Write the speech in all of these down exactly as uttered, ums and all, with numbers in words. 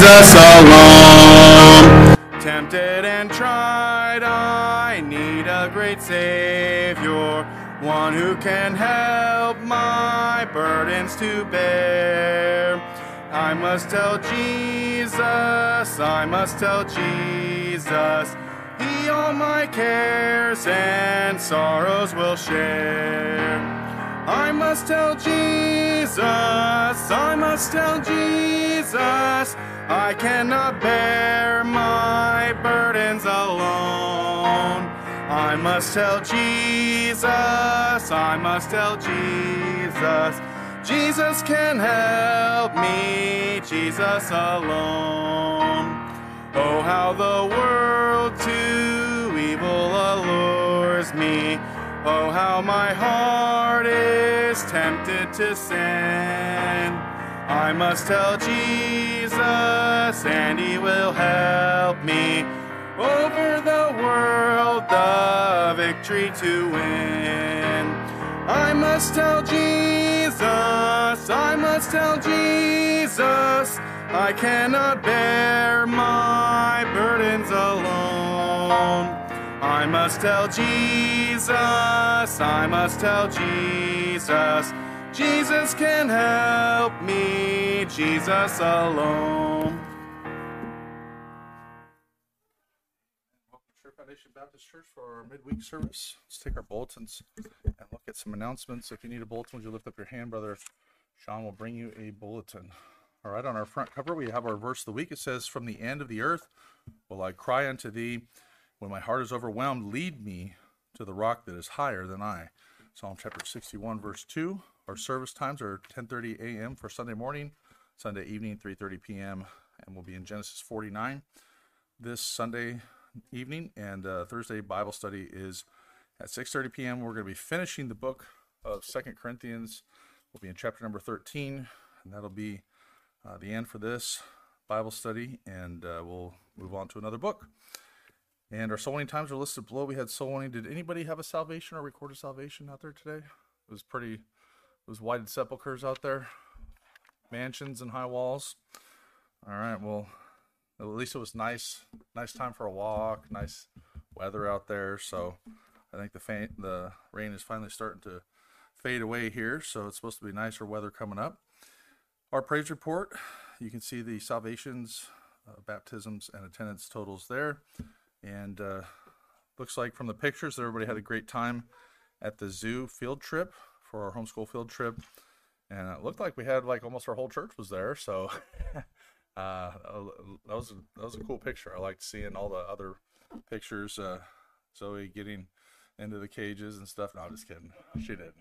Jesus alone. Tempted and tried, I need a great Savior, one who can help my burdens to bear. I must tell Jesus, I must tell Jesus, He all my cares and sorrows will share. I must tell Jesus, I must tell Jesus, I cannot bear my burdens alone. I must tell Jesus, I must tell Jesus, Jesus can help me, Jesus alone. Oh, how the world to evil allures me. Oh, how my heart is tempted to sin. I must tell Jesus, and He will help me over the world, the victory to win. I must tell Jesus, I must tell Jesus, I cannot bear my burdens alone. I must tell Jesus, I must tell Jesus, Jesus can help me, Jesus alone. Welcome to Share Foundation Baptist Church for our midweek service. Let's take our bulletins and look at some announcements. If you need a bulletin, would you lift up your hand? Brother Sean will bring you a bulletin. All right, on our front cover, we have our verse of the week. It says, "From the end of the earth will I cry unto thee. When my heart is overwhelmed, lead me to the rock that is higher than I." Psalm chapter sixty-one, verse two. Our service times are ten thirty a.m. for Sunday morning, Sunday evening, three thirty p.m., and we'll be in Genesis forty-nine this Sunday evening, and uh, Thursday Bible study is at six thirty p.m. We're going to be finishing the book of Second Corinthians. We'll be in chapter number thirteen, and that'll be uh, the end for this Bible study, and uh, we'll move on to another book. And our soul winning times are listed below. We had soul winning. Did anybody have a salvation or recorded salvation out there today? It was pretty, it was whited sepulchres out there, mansions and high walls. All right, well, at least it was nice, nice time for a walk, nice weather out there. So I think the fa- the rain is finally starting to fade away here. So it's supposed to be nicer weather coming up. Our praise report, you can see the salvations, uh, baptisms, and attendance totals there. And uh, looks like from the pictures that everybody had a great time at the zoo field trip for our homeschool field trip. And it looked like we had like almost our whole church was there. So uh, that was a, that was a cool picture. I liked seeing all the other pictures. Uh, Zoe getting into the cages and stuff. No, I'm just kidding. She didn't.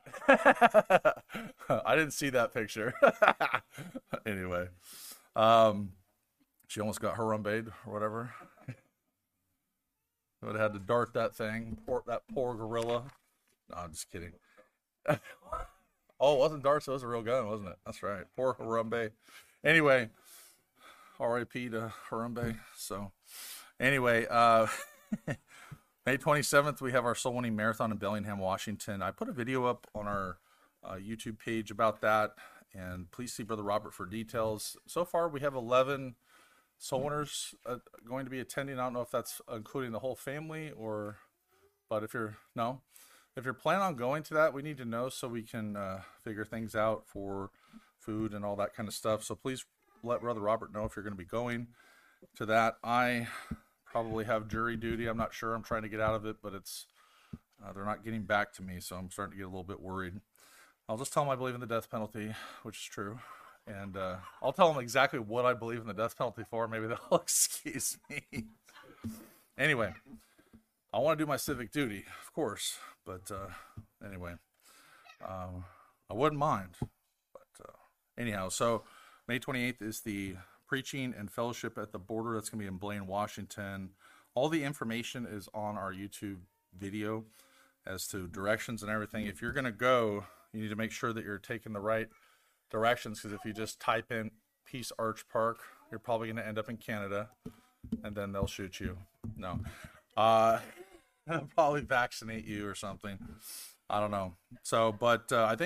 I didn't see that picture. Anyway, um, she almost got Harambe'd or whatever. Would have had to dart that thing, poor, that poor gorilla. No, I'm just kidding. Oh, it wasn't darts, it was a real gun, wasn't it? That's right. Poor Harambe. Anyway, R I P to Harambe. So, anyway, uh, May twenty-seventh, we have our Soul Winning Marathon in Bellingham, Washington. I put a video up on our uh, YouTube page about that, and please see Brother Robert for details. So far, we have eleven soul winners uh, going to be attending. I don't know if that's including the whole family or, but if you're, no, if you're planning on going to that, we need to know so we can uh, figure things out for food and all that kind of stuff. So please let Brother Robert know if you're going to be going to that. I probably have jury duty. I'm not sure. I'm trying to get out of it, but it's, uh, they're not getting back to me. So I'm starting to get a little bit worried. I'll just tell them I believe in the death penalty, which is true. And uh, I'll tell them exactly what I believe in the death penalty for. Maybe they'll excuse me. Anyway, I want to do my civic duty, of course. But uh, anyway, um, I wouldn't mind. But uh, anyhow, so May twenty-eighth is the preaching and fellowship at the border. That's going to be in Blaine, Washington. All the information is on our YouTube video as to directions and everything. If you're going to go, you need to make sure that you're taking the right directions, because if you just type in Peace Arch Park, you're probably going to end up in Canada, and then they'll shoot you. No. Uh, they'll probably vaccinate you or something. I don't know. So, but uh, I think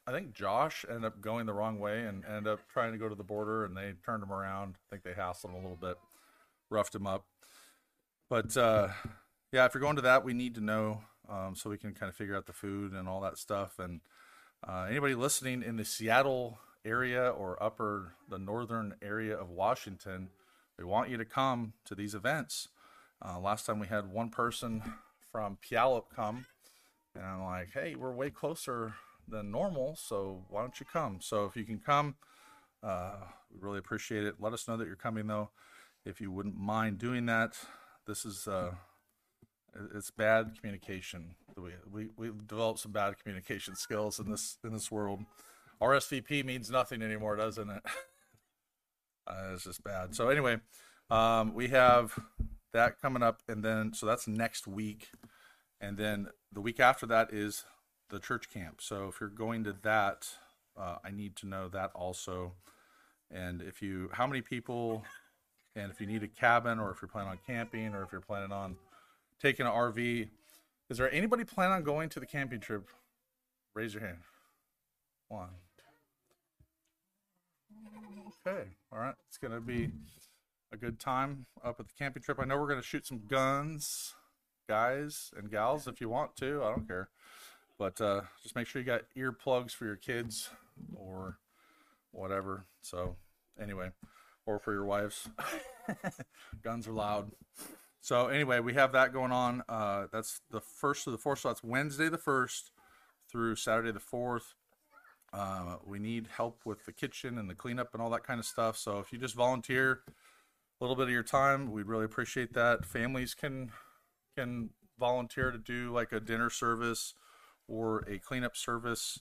I think Josh ended up going the wrong way and ended up trying to go to the border, and they turned him around. I think they hassled him a little bit, roughed him up. But uh, yeah, if you're going to that, we need to know um, so we can kind of figure out the food and all that stuff. And uh, anybody listening in the Seattle area or upper the northern area of Washington, we want you to come to these events. Uh, last time we had one person from Puyallup come, and I'm like, hey, we're way closer than normal, so why don't you come? So if you can come, uh, we really appreciate it. Let us know that you're coming, though, if you wouldn't mind doing that. This is uh, it's bad communication. We we we've developed some bad communication skills in this in this world. R S V P means nothing anymore, doesn't it? uh, it's just bad. So anyway, um, we have that coming up, and then so that's next week, and then the week after that is the church camp. So if you're going to that, uh, I need to know that also. And if you, how many people, and if you need a cabin, or if you're planning on camping, or if you're planning on taking an R V, is there anybody planning on going to the camping trip? Raise your hand. One. Okay. All right. It's going to be a good time up at the camping trip. I know we're going to shoot some guns, guys and gals, if you want to. I don't care. But uh, just make sure you got earplugs for your kids or whatever. So anyway, or for your wives. Guns are loud. So anyway, we have that going on. Uh, that's the first of the fourth. So that's Wednesday the first through Saturday the fourth. Uh, we need help with the kitchen and the cleanup and all that kind of stuff. So if you just volunteer a little bit of your time, we'd really appreciate that. Families can can volunteer to do like a dinner service or a cleanup service.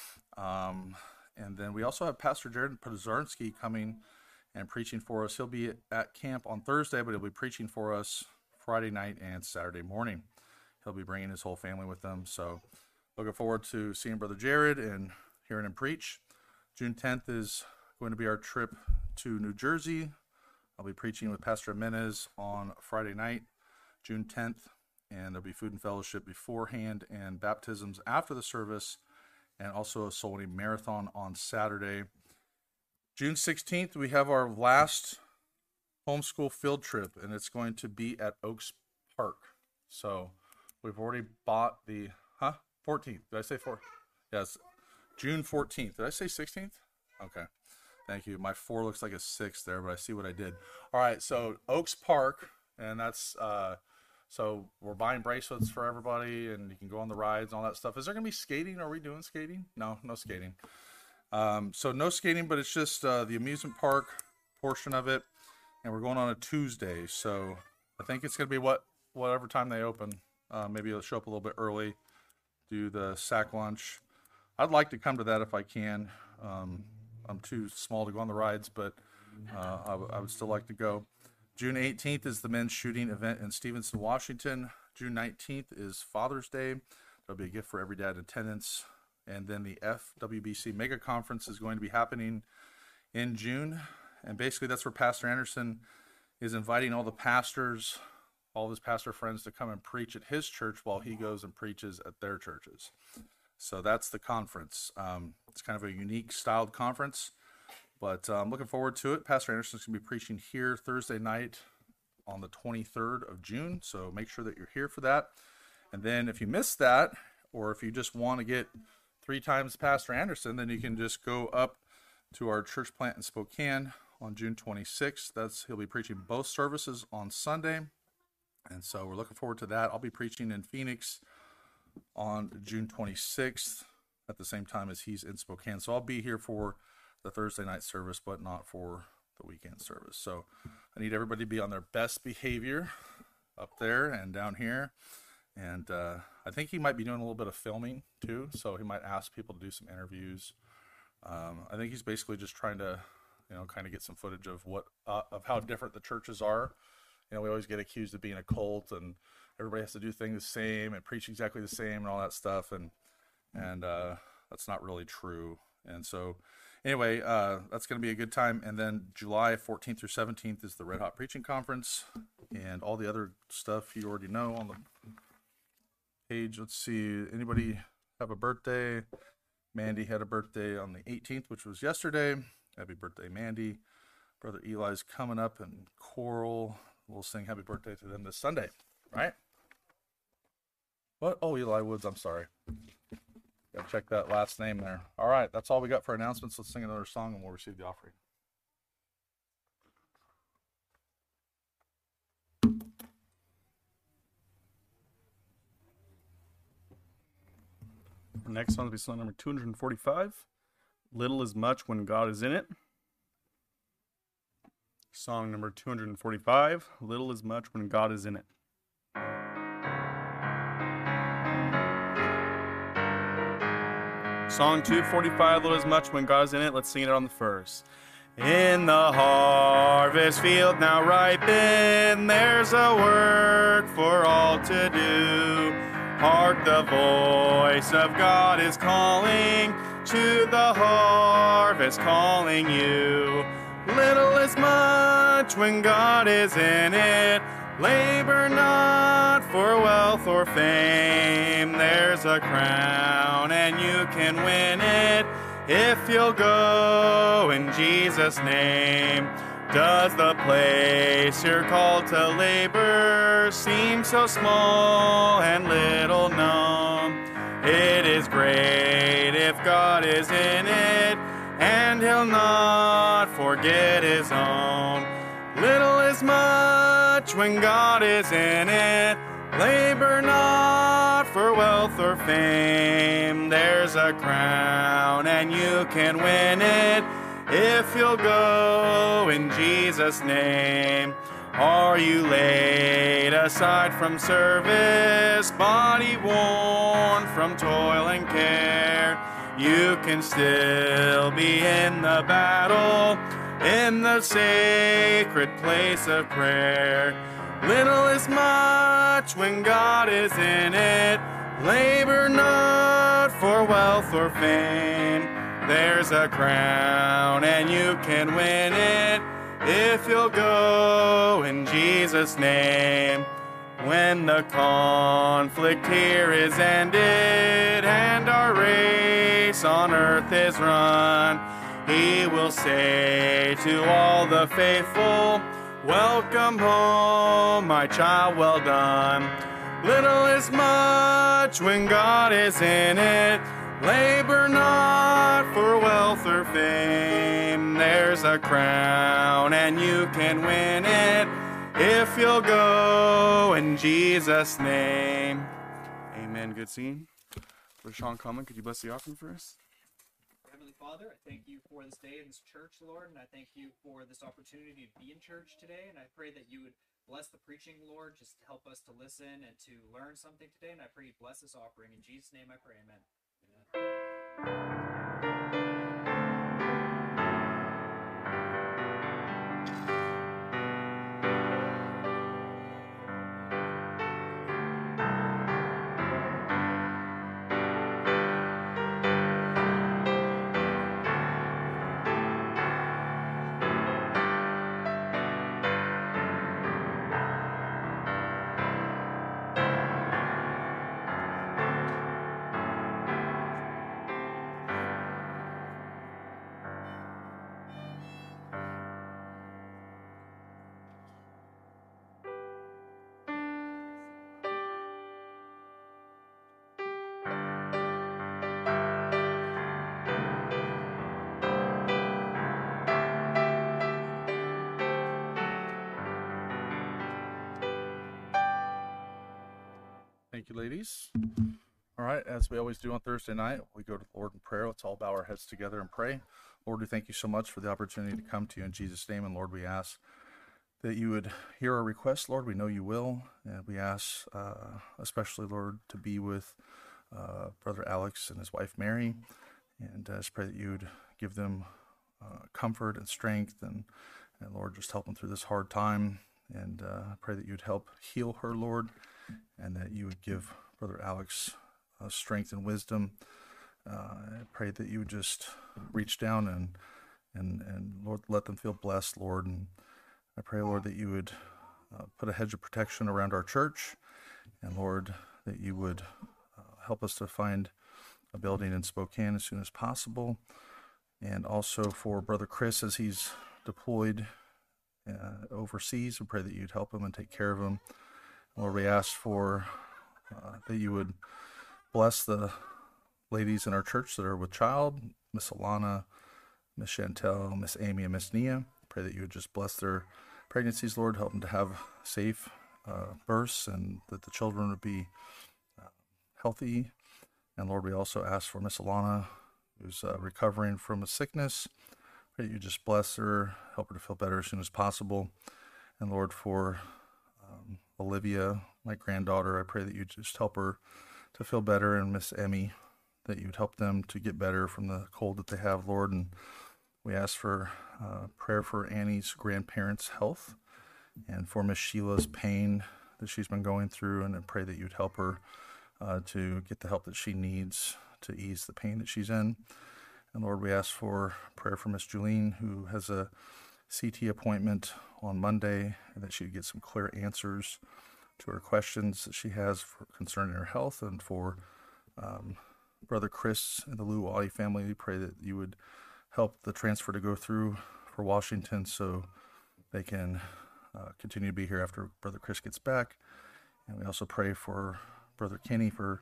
Um, and then we also have Pastor Jared Pozarnsky coming and preaching for us. He'll be at camp on Thursday, but he'll be preaching for us Friday night and Saturday morning. He'll be bringing his whole family with him. So looking forward to seeing Brother Jared and hearing him preach. June tenth is going to be our trip to New Jersey. I'll be preaching with Pastor Jimenez on Friday night, June tenth. And there'll be food and fellowship beforehand and baptisms after the service, and also a soul winning marathon on Saturday. June sixteenth, we have our last homeschool field trip, and it's going to be at Oaks Park. So we've already bought the, huh? fourteenth. Did I say four? Yes. June fourteenth. Did I say sixteenth? Okay. Thank you. My four looks like a six there, but I see what I did. All right. So Oaks Park, and that's, uh, so we're buying bracelets for everybody, and you can go on the rides and all that stuff. Is there going to be skating? Are we doing skating? No, no skating. Um, so no skating, but it's just uh, the amusement park portion of it. And we're going on a Tuesday. So I think it's going to be what whatever time they open. Uh, maybe it'll show up a little bit early, do the sack lunch. I'd like to come to that if I can. Um, I'm too small to go on the rides, but uh, I, w- I would still like to go. June eighteenth is the men's shooting event in Stevenson, Washington. June nineteenth is Father's Day. There'll be a gift for every dad in attendance. And then the F W B C Mega Conference is going to be happening in June. And basically that's where Pastor Anderson is inviting all the pastors, all of his pastor friends to come and preach at his church while he goes and preaches at their churches. So that's the conference. Um, it's kind of a unique styled conference. But I'm um, looking forward to it. Pastor Anderson's going to be preaching here Thursday night on the twenty-third of June. So make sure that you're here for that. And then if you missed that, or if you just want to get three times Pastor Anderson, then you can just go up to our church plant in Spokane on June twenty-sixth. That's he'll be preaching both services on Sunday. And so we're looking forward to that. I'll be preaching in Phoenix on June twenty-sixth at the same time as he's in Spokane. So I'll be here for the Thursday night service, but not for the weekend service. So I need everybody to be on their best behavior up there and down here. And uh, I think he might be doing a little bit of filming too. So he might ask people to do some interviews. Um, I think he's basically just trying to, you know, kind of get some footage of what, uh, of how different the churches are. You know, we always get accused of being a cult and everybody has to do things the same and preach exactly the same and all that stuff. And, and uh, that's not really true. And so anyway, uh, that's going to be a good time. And then July fourteenth through seventeenth is the Red Hot Preaching Conference, and all the other stuff you already know on the page. Let's see. Anybody have a birthday? Mandy had a birthday on the eighteenth, which was yesterday. Happy birthday, Mandy. Brother Eli's coming up, and Coral. We'll sing happy birthday to them this Sunday, right? What? Oh, Eli Woods, I'm sorry. Gotta check that last name there. All right, that's all we got for announcements. Let's sing another song and we'll receive the offering. The next song will be song number two hundred forty-five. Little is much when God is in it. Song number two hundred forty-five. Little is much when God is in it. Song two forty-five, Little is much when God is in it. Let's sing it on the first. In the harvest field now ripen, there's a work for all to do. Hark, the voice of God is calling, to the harvest calling you. Little is much when God is in it. Labor not for wealth or fame. There's a crown and you can win it if you'll go in Jesus' name. Does the place you're called to labor seem so small and little known? It is great if God is in it, and he'll not forget his own. Little is much when God is in it. Labor not for wealth or fame. There's a crown and you can win it if you'll go in Jesus' name. Are you laid aside from service, body worn from toil and care? You can still be in the battle, in the sacred place of prayer. Little is much when God is in it. Labor not for wealth or fame. There's a crown and you can win it if you'll go in Jesus' name. When the conflict here is ended and our race on earth is run, he will say to all the faithful, welcome home, my child, well done. Little is much when God is in it. Labor not for wealth or fame. There's a crown and you can win it if you'll go in Jesus' name. Amen. Good scene. Brother Sean Coleman, could you bless the offering for us? Heavenly Father, I thank you for this day in this church, Lord, and I thank you for this opportunity to be in church today, and I pray that you would bless the preaching, Lord, just to help us to listen and to learn something today, and I pray you bless this offering. In Jesus' name I pray, amen. Thank you, ladies. All right, as we always do on Thursday night, we go to the Lord in prayer. Let's all bow our heads together and pray. Lord, we thank you so much for the opportunity to come to you in Jesus' name. And Lord, we ask that you would hear our requests. Lord, we know you will. And we ask, uh, especially, Lord, to be with uh, Brother Alex and his wife, Mary. And I just pray that you would give them uh, comfort and strength. And, and, Lord, just help them through this hard time. And uh, I pray that you'd help heal her, Lord, and that you would give Brother Alex uh, strength and wisdom. Uh, I pray that you would just reach down and, and, and Lord, let them feel blessed, Lord. And I pray, Lord, that you would uh, put a hedge of protection around our church. And Lord, that you would uh, help us to find a building in Spokane as soon as possible. And also for Brother Chris as he's deployed uh, overseas. We pray that you'd help him and take care of him. Lord, we ask for uh, that you would bless the ladies in our church that are with child, Miss Alana, Miss Chantel, Miss Amy, and Miss Nia. Pray that you would just bless their pregnancies, Lord. Help them to have safe uh, births and that the children would be uh, healthy. And Lord, we also ask for Miss Alana, who's uh, recovering from a sickness. Pray that you just bless her, help her to feel better as soon as possible. And Lord, for um, Olivia, my granddaughter, I pray that you just help her to feel better, and Miss Emmy, that you would help them to get better from the cold that they have, Lord. And we ask for uh, prayer for Annie's grandparents' health and for Miss Sheila's pain that she's been going through, and I pray that you'd help her uh, to get the help that she needs to ease the pain that she's in. And Lord, we ask for prayer for Miss Julene, who has a C T appointment on Monday, and that she'd get some clear answers to her questions that she has for, concerning her health. And for um, Brother Chris and the Luwadi family, we pray that you would help the transfer to go through for Washington so they can uh, continue to be here after Brother Chris gets back. And we also pray for Brother Kenny for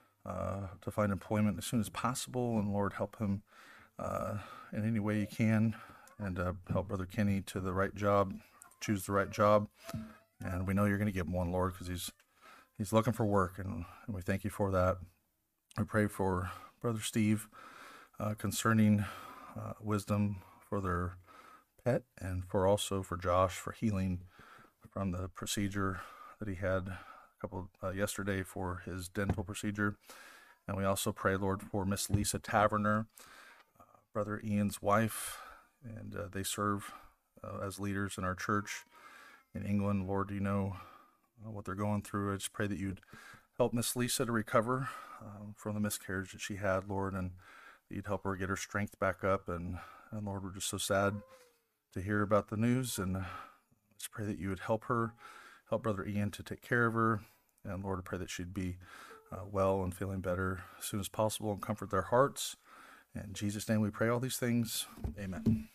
uh, to find employment as soon as possible. And Lord, help him uh, in any way you can, and uh, help Brother Kenny to the right job, choose the right job. And we know you're going to give him one, Lord, because he's he's looking for work, and, and we thank you for that. We pray for Brother Steve uh, concerning uh, wisdom for their pet, and for also for Josh for healing from the procedure that he had a couple uh, yesterday for his dental procedure. And we also pray, Lord, for Miss Lisa Taverner, uh, Brother Ian's wife, and uh, they serve uh, as leaders in our church in England. Lord, you know uh, what they're going through. I just pray that you'd help Miss Lisa to recover um, from the miscarriage that she had, Lord, and you'd help her get her strength back up. And, and Lord, we're just so sad to hear about the news, and uh, just pray that you would help her, help Brother Ian to take care of her. And Lord, I pray that she'd be uh, well and feeling better as soon as possible, and comfort their hearts. In Jesus' name we pray all these things. Amen.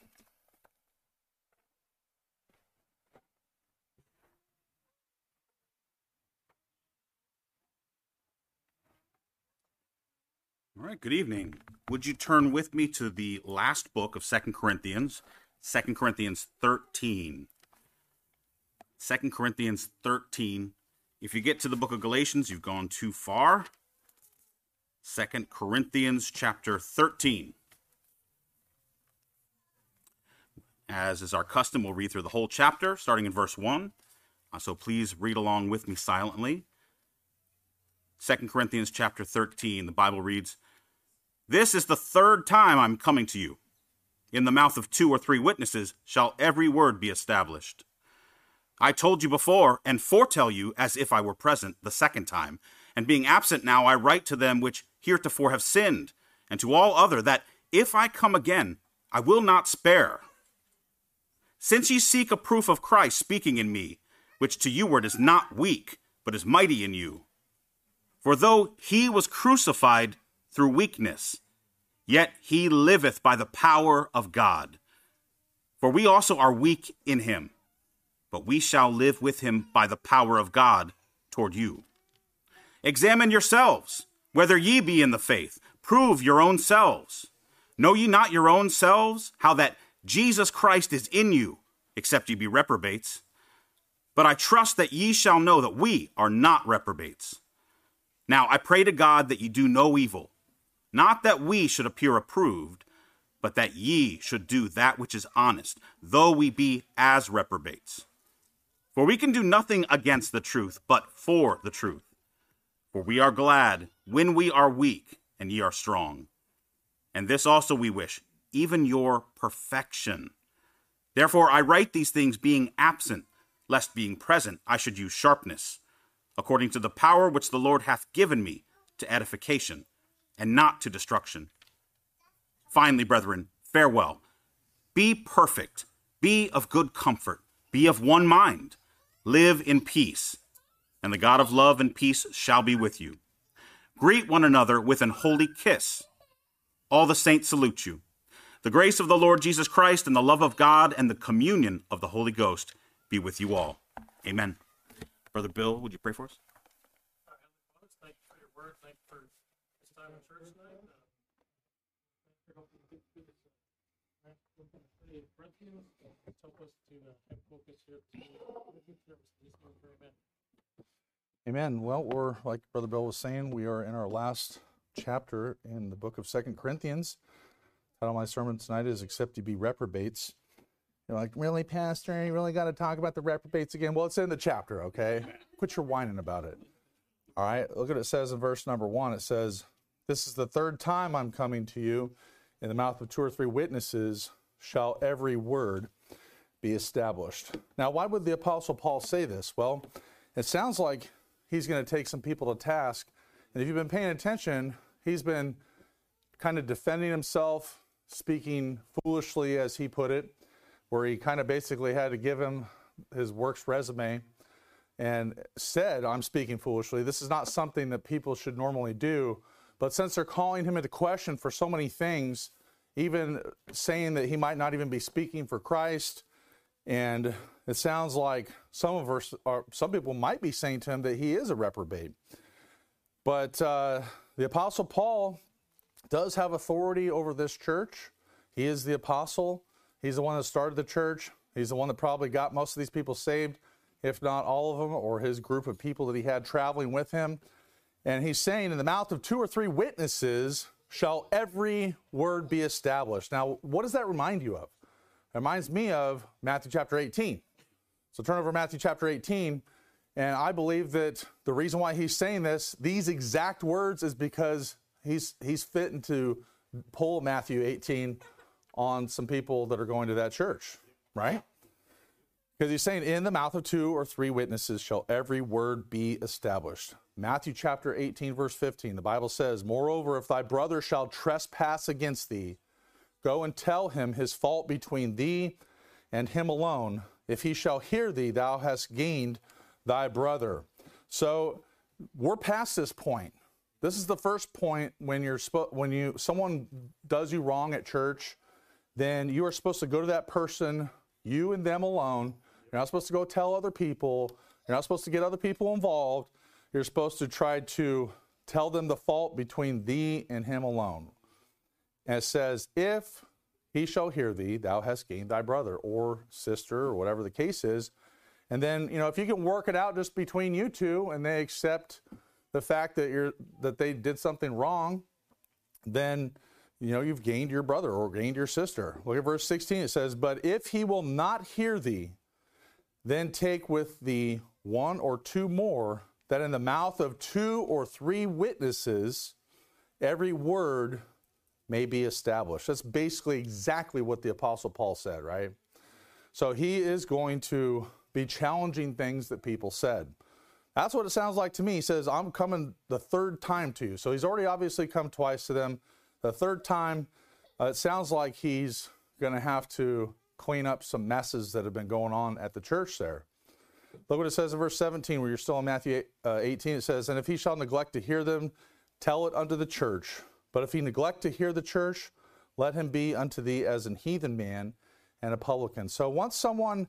All right, good evening. Would you turn with me to the last book of Second Corinthians, Second Corinthians thirteen. Second Corinthians thirteen. If you get to the book of Galatians, you've gone too far. Second Corinthians chapter thirteen. As is our custom, we'll read through the whole chapter, starting in verse one. Uh, so please read along with me silently. Second Corinthians chapter thirteen, the Bible reads, "This is the third time I'm coming to you. In the mouth of two or three witnesses shall every word be established. I told you before, and foretell you as if I were present the second time. And being absent now, I write to them which heretofore have sinned, and to all other, that if I come again, I will not spare. Since ye seek a proof of Christ speaking in me, which to you word is not weak, but is mighty in you. For though he was crucified through weakness, yet he liveth by the power of God. For we also are weak in him, but we shall live with him by the power of God toward you. Examine yourselves, whether ye be in the faith. Prove your own selves. Know ye not your own selves, how that Jesus Christ is in you, except ye be reprobates? But I trust that ye shall know that we are not reprobates. Now I pray to God that ye do no evil, not that we should appear approved, but that ye should do that which is honest, though we be as reprobates. For we can do nothing against the truth, but for the truth. For we are glad when we are weak, and ye are strong. And this also we wish, even your perfection. Therefore I write these things being absent, lest being present I should use sharpness, according to the power which the Lord hath given me to edification, and not to destruction. Finally, brethren, farewell. Be perfect, be of good comfort, be of one mind, live in peace, and the God of love and peace shall be with you. Greet one another with an holy kiss. All the saints salute you. The grace of the Lord Jesus Christ and the love of God and the communion of the Holy Ghost be with you all. Amen. Brother Bill, would you pray for us? Thank you for your word. Thank you for this time in church tonight. Uh, I hope we get through this. Uh, Corinthians, help us to uh, have focus here. Amen. Amen. Well, we're, like Brother Bill was saying, we are in our last chapter in the book of Second Corinthians. The title of my sermon tonight is Except You Be Reprobates. You're like, really, Pastor? You really got to talk about the reprobates again? Well, it's in the chapter, okay? Quit your whining about it. All right, look at what it says in verse number one. It says, this is the third time I'm coming to you. In the mouth of two or three witnesses shall every word be established. Now, why would the Apostle Paul say this? Well, it sounds like he's going to take some people to task. And if you've been paying attention, he's been kind of defending himself, speaking foolishly, as he put it, where he kind of basically had to give him his works resume and said, I'm speaking foolishly. This is not something that people should normally do. But since they're calling him into question for so many things, even saying that he might not even be speaking for Christ, and it sounds like some of us, or some people might be saying to him that he is a reprobate. But uh, the Apostle Paul does have authority over this church. He is the apostle. He's the one that started the church. He's the one that probably got most of these people saved, if not all of them, or his group of people that he had traveling with him. And he's saying, in the mouth of two or three witnesses shall every word be established. Now, what does that remind you of? It reminds me of Matthew chapter eighteen. So turn over to Matthew chapter eighteen, and I believe that the reason why he's saying this, these exact words, is because he's he's fitting to pull Matthew eighteen on some people that are going to that church, right? Because he's saying, in the mouth of two or three witnesses shall every word be established. Matthew chapter eighteen, verse fifteen, the Bible says, moreover, if thy brother shall trespass against thee, go and tell him his fault between thee and him alone. If he shall hear thee, thou hast gained thy brother. So we're past this point. This is the first point when you're when you someone does you wrong at church, then you are supposed to go to that person, you and them alone. You're not supposed to go tell other people. You're not supposed to get other people involved. You're supposed to try to tell them the fault between thee and him alone. And it says, if he shall hear thee, thou hast gained thy brother or sister, or whatever the case is. And then, you know, if you can work it out just between you two and they accept the fact that you're that they did something wrong, then, you know, you've gained your brother or gained your sister. Look at verse sixteen. It says, but if he will not hear thee, then take with thee one or two more, that in the mouth of two or three witnesses every word may be established. That's basically exactly what the Apostle Paul said, right? So he is going to be challenging things that people said. That's what it sounds like to me. He says, I'm coming the third time to you. So he's already obviously come twice to them. The third time, uh, it sounds like he's going to have to clean up some messes that have been going on at the church there. Look what it says in verse seventeen, where you're still in Matthew eighteen. It says, and if he shall neglect to hear them, tell it unto the church. But if he neglect to hear the church, let him be unto thee as an heathen man and a publican. So once someone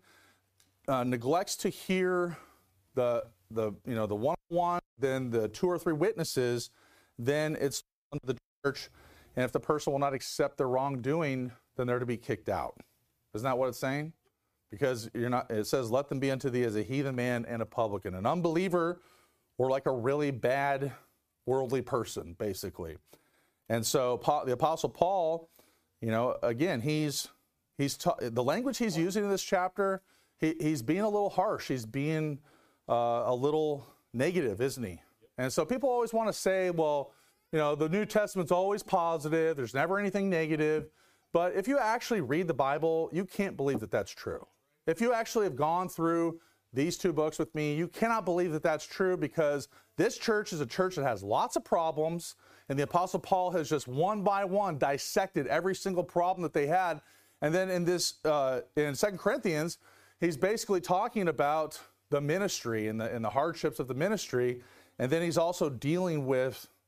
uh, neglects to hear the the you know the one-on-one, then the two or three witnesses, then it's unto the church. And if the person will not accept their wrongdoing, then they're to be kicked out. Isn't that what it's saying? Because you're not. It says, let them be unto thee as a heathen man and a publican, an unbeliever, or like a really bad worldly person, basically. And so the Apostle Paul, you know, again, he's he's ta- the language he's using in this chapter. He, he's being a little harsh. He's being uh, a little negative, isn't he? And so people always want to say, well, you know, the New Testament's always positive. There's never anything negative. But if you actually read the Bible, you can't believe that that's true. If you actually have gone through these two books with me, you cannot believe that that's true, because this church is a church that has lots of problems, and the Apostle Paul has just one by one dissected every single problem that they had. And then in this, uh, in Second Corinthians, he's basically talking about the ministry and the, and the hardships of the ministry, and then he's also dealing with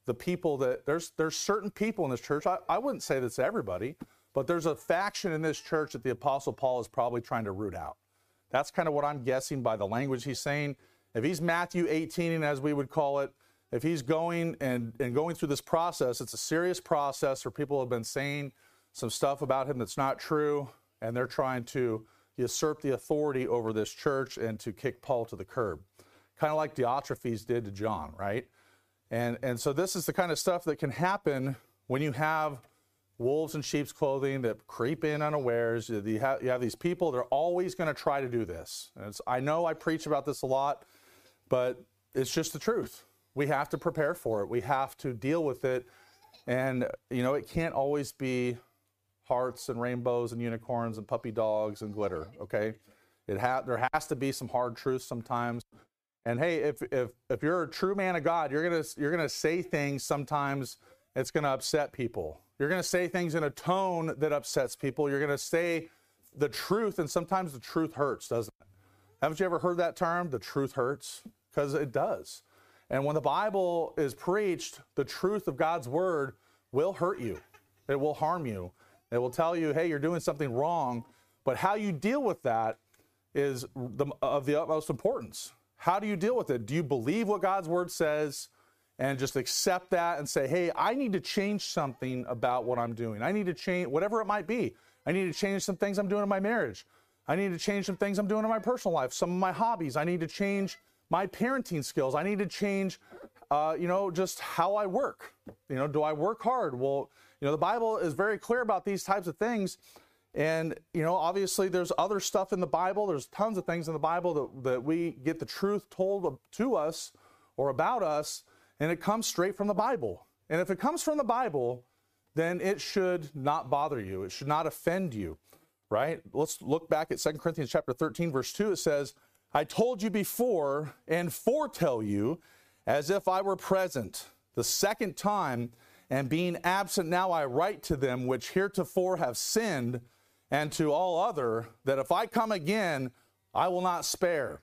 the people that there's there's certain people in this church. I, I wouldn't say that's everybody, but there's a faction in this church that the Apostle Paul is probably trying to root out. That's kind of what I'm guessing by the language he's saying. If he's Matthew eighteen, as we would call it, if he's going and, and going through this process, it's a serious process where people have been saying some stuff about him that's not true, and they're trying to usurp the authority over this church and to kick Paul to the curb. Kind of like Diotrephes did to John, right? And, and so this is the kind of stuff that can happen when you have wolves in sheep's clothing that creep in unawares. You have, you have these people, they're always going to try to do this. And it's, I know I preach about this a lot, but it's just the truth. We have to prepare for it. We have to deal with it. And, you know, it can't always be hearts and rainbows and unicorns and puppy dogs and glitter, okay? It ha- there has to be some hard truths sometimes. And hey, if if if you're a true man of God, you're gonna you're gonna say things sometimes it's gonna upset people. You're gonna say things in a tone that upsets people. You're gonna say the truth, and sometimes the truth hurts, doesn't it? Haven't you ever heard that term? The truth hurts? Because it does. And when the Bible is preached, the truth of God's word will hurt you. It will harm you. It will tell you, hey, you're doing something wrong. But how you deal with that is the, of the utmost importance. How do you deal with it? Do you believe what God's word says and just accept that and say, hey, I need to change something about what I'm doing. I need to change whatever it might be. I need to change some things I'm doing in my marriage. I need to change some things I'm doing in my personal life, some of my hobbies. I need to change my parenting skills. I need to change, uh, you know, just how I work. You know, do I work hard? Well, you know, the Bible is very clear about these types of things. And, you know, obviously there's other stuff in the Bible. There's tons of things in the Bible that, that we get the truth told to us or about us, and it comes straight from the Bible. And if it comes from the Bible, then it should not bother you. It should not offend you, right? Let's look back at Second Corinthians chapter thirteen, verse two. It says, I told you before and foretell you as if I were present the second time, and being absent now I write to them which heretofore have sinned, and to all other, that if I come again, I will not spare.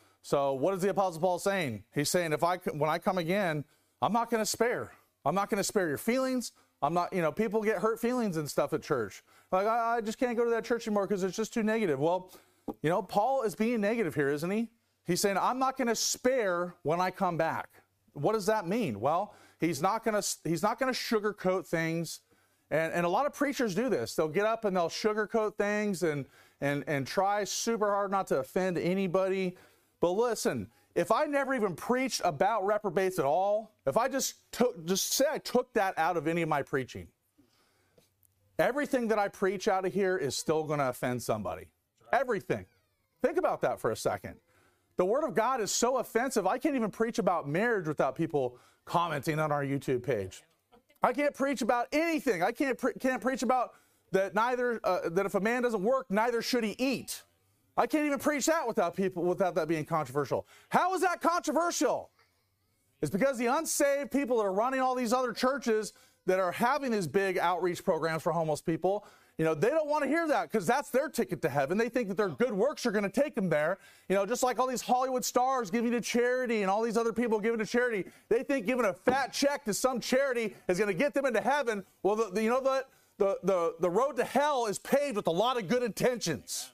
So what is the Apostle Paul saying? He's saying, if I when I come again, I'm not going to spare. I'm not going to spare your feelings. I'm not, you know, people get hurt feelings and stuff at church. Like, I, I just can't go to that church anymore because it's just too negative. Well, you know, Paul is being negative here, isn't he? He's saying, I'm not going to spare when I come back. What does that mean? Well, he's not going to he's not going to sugarcoat things. And, and a lot of preachers do this. They'll get up and they'll sugarcoat things and, and, and try super hard not to offend anybody. But listen, if I never even preached about reprobates at all, if I just took, just say I took that out of any of my preaching, everything that I preach out of here is still going to offend somebody. Everything. Think about that for a second. The Word of God is so offensive, I can't even preach about marriage without people commenting on our YouTube page. I can't preach about anything. I can't pre- can't preach about that neither uh, that if a man doesn't work, neither should he eat. I can't even preach that without people without that being controversial. How is that controversial? It's because the unsaved people that are running all these other churches that are having these big outreach programs for homeless people, you know, they don't want to hear that because that's their ticket to heaven. They think that their good works are going to take them there. You know, just like all these Hollywood stars giving to charity and all these other people giving to charity. They think giving a fat check to some charity is going to get them into heaven. Well, the, the, you know, the, the, the, the road to hell is paved with a lot of good intentions.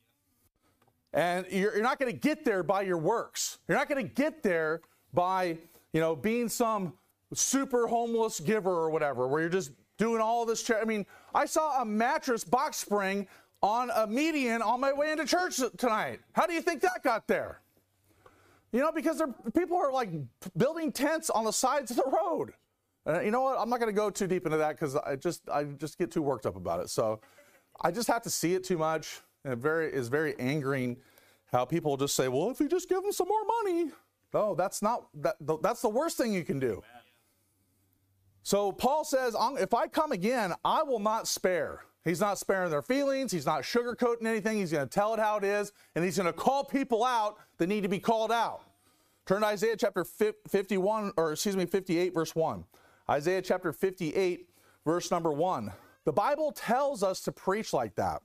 And you're, you're not going to get there by your works. You're not going to get there by, you know, being some super homeless giver or whatever, where you're just doing all this. Cha- I mean, I saw a mattress box spring on a median on my way into church tonight. How do you think that got there? You know, because people are like building tents on the sides of the road. Uh, you know what? I'm not going to go too deep into that because I just I just get too worked up about it. So I just have to see it too much. And it very is very angering how people just say, well, if you just give them some more money. No, that's not that. That's the worst thing you can do. So Paul says, if I come again, I will not spare. He's not sparing their feelings. He's not sugarcoating anything. He's going to tell it how it is. And he's going to call people out that need to be called out. Turn to Isaiah chapter fifty-one, or excuse me, fifty-eight, verse one. Isaiah chapter fifty-eight, verse number one. The Bible tells us to preach like that.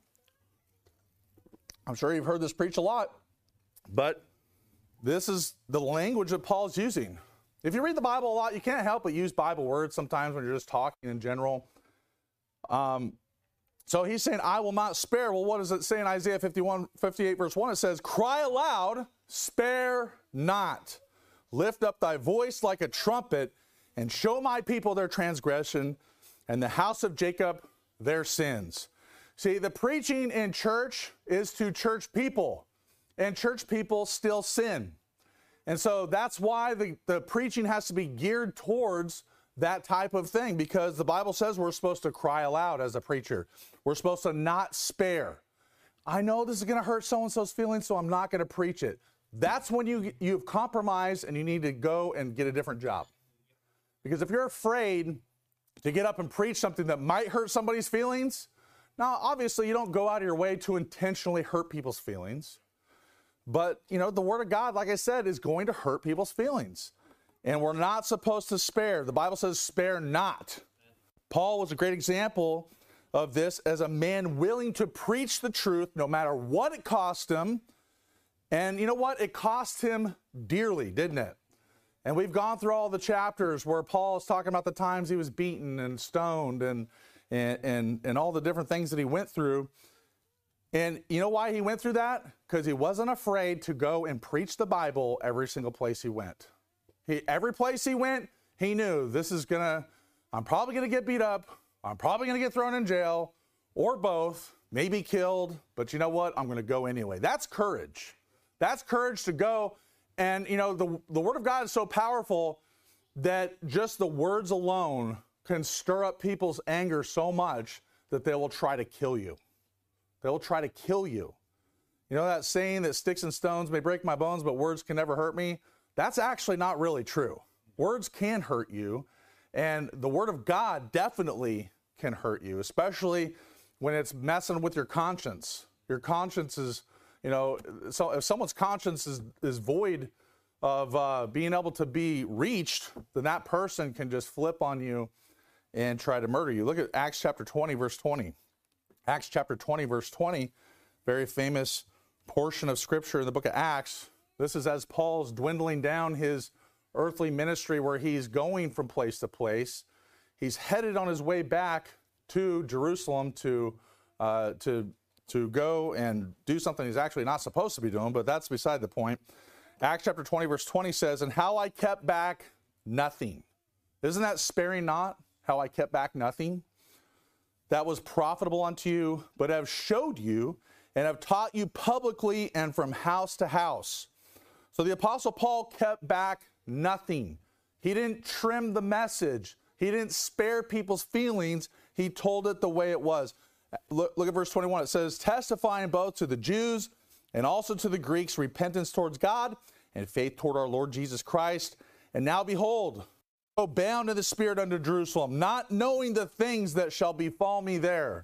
I'm sure you've heard this preached a lot, but this is the language that Paul's using. If you read the Bible a lot, you can't help but use Bible words sometimes when you're just talking in general. Um, so he's saying, I will not spare. Well, what does it say in Isaiah fifty-one, fifty-eight, verse one? It says, cry aloud, spare not. Lift up thy voice like a trumpet, and show my people their transgression, and the house of Jacob their sins. See, the preaching in church is to church people, and church people still sin. And so that's why the, the preaching has to be geared towards that type of thing, because the Bible says we're supposed to cry aloud as a preacher. We're supposed to not spare. I know this is going to hurt so-and-so's feelings, so I'm not going to preach it. That's when you, you've compromised and you need to go and get a different job. Because if you're afraid to get up and preach something that might hurt somebody's feelings, now obviously you don't go out of your way to intentionally hurt people's feelings. But, you know, the Word of God, like I said, is going to hurt people's feelings. And we're not supposed to spare. The Bible says spare not. Paul was a great example of this as a man willing to preach the truth no matter what it cost him. And you know what? It cost him dearly, didn't it? And we've gone through all the chapters where Paul is talking about the times he was beaten and stoned and, and, and, and all the different things that he went through. And you know why he went through that? Because he wasn't afraid to go and preach the Bible every single place he went. He, every place he went, he knew this is going to, I'm probably going to get beat up. I'm probably going to get thrown in jail or both, maybe killed. But you know what? I'm going to go anyway. That's courage. That's courage to go. And, you know, the, the Word of God is so powerful that just the words alone can stir up people's anger so much that they will try to kill you. They will try to kill you. You know that saying that sticks and stones may break my bones, but words can never hurt me? That's actually not really true. Words can hurt you, and the Word of God definitely can hurt you, especially when it's messing with your conscience. Your conscience is, you know, so if someone's conscience is, is void of uh, being able to be reached, then that person can just flip on you and try to murder you. Look at Acts chapter twenty, verse twenty. Acts chapter twenty, verse twenty, very famous portion of Scripture in the book of Acts. This is as Paul's dwindling down his earthly ministry where he's going from place to place. He's headed on his way back to Jerusalem to, uh, to, to go and do something he's actually not supposed to be doing, but that's beside the point. Acts chapter twenty, verse twenty says, and how I kept back nothing. Isn't that sparing not? How I kept back nothing? That was profitable unto you, but have showed you and have taught you publicly and from house to house. So the Apostle Paul kept back nothing. He didn't trim the message. He didn't spare people's feelings. He told it the way it was. Look, look at verse twenty-one. It says, testifying both to the Jews and also to the Greeks repentance towards God and faith toward our Lord Jesus Christ. And now behold, go bound in the Spirit unto Jerusalem, not knowing the things that shall befall me there,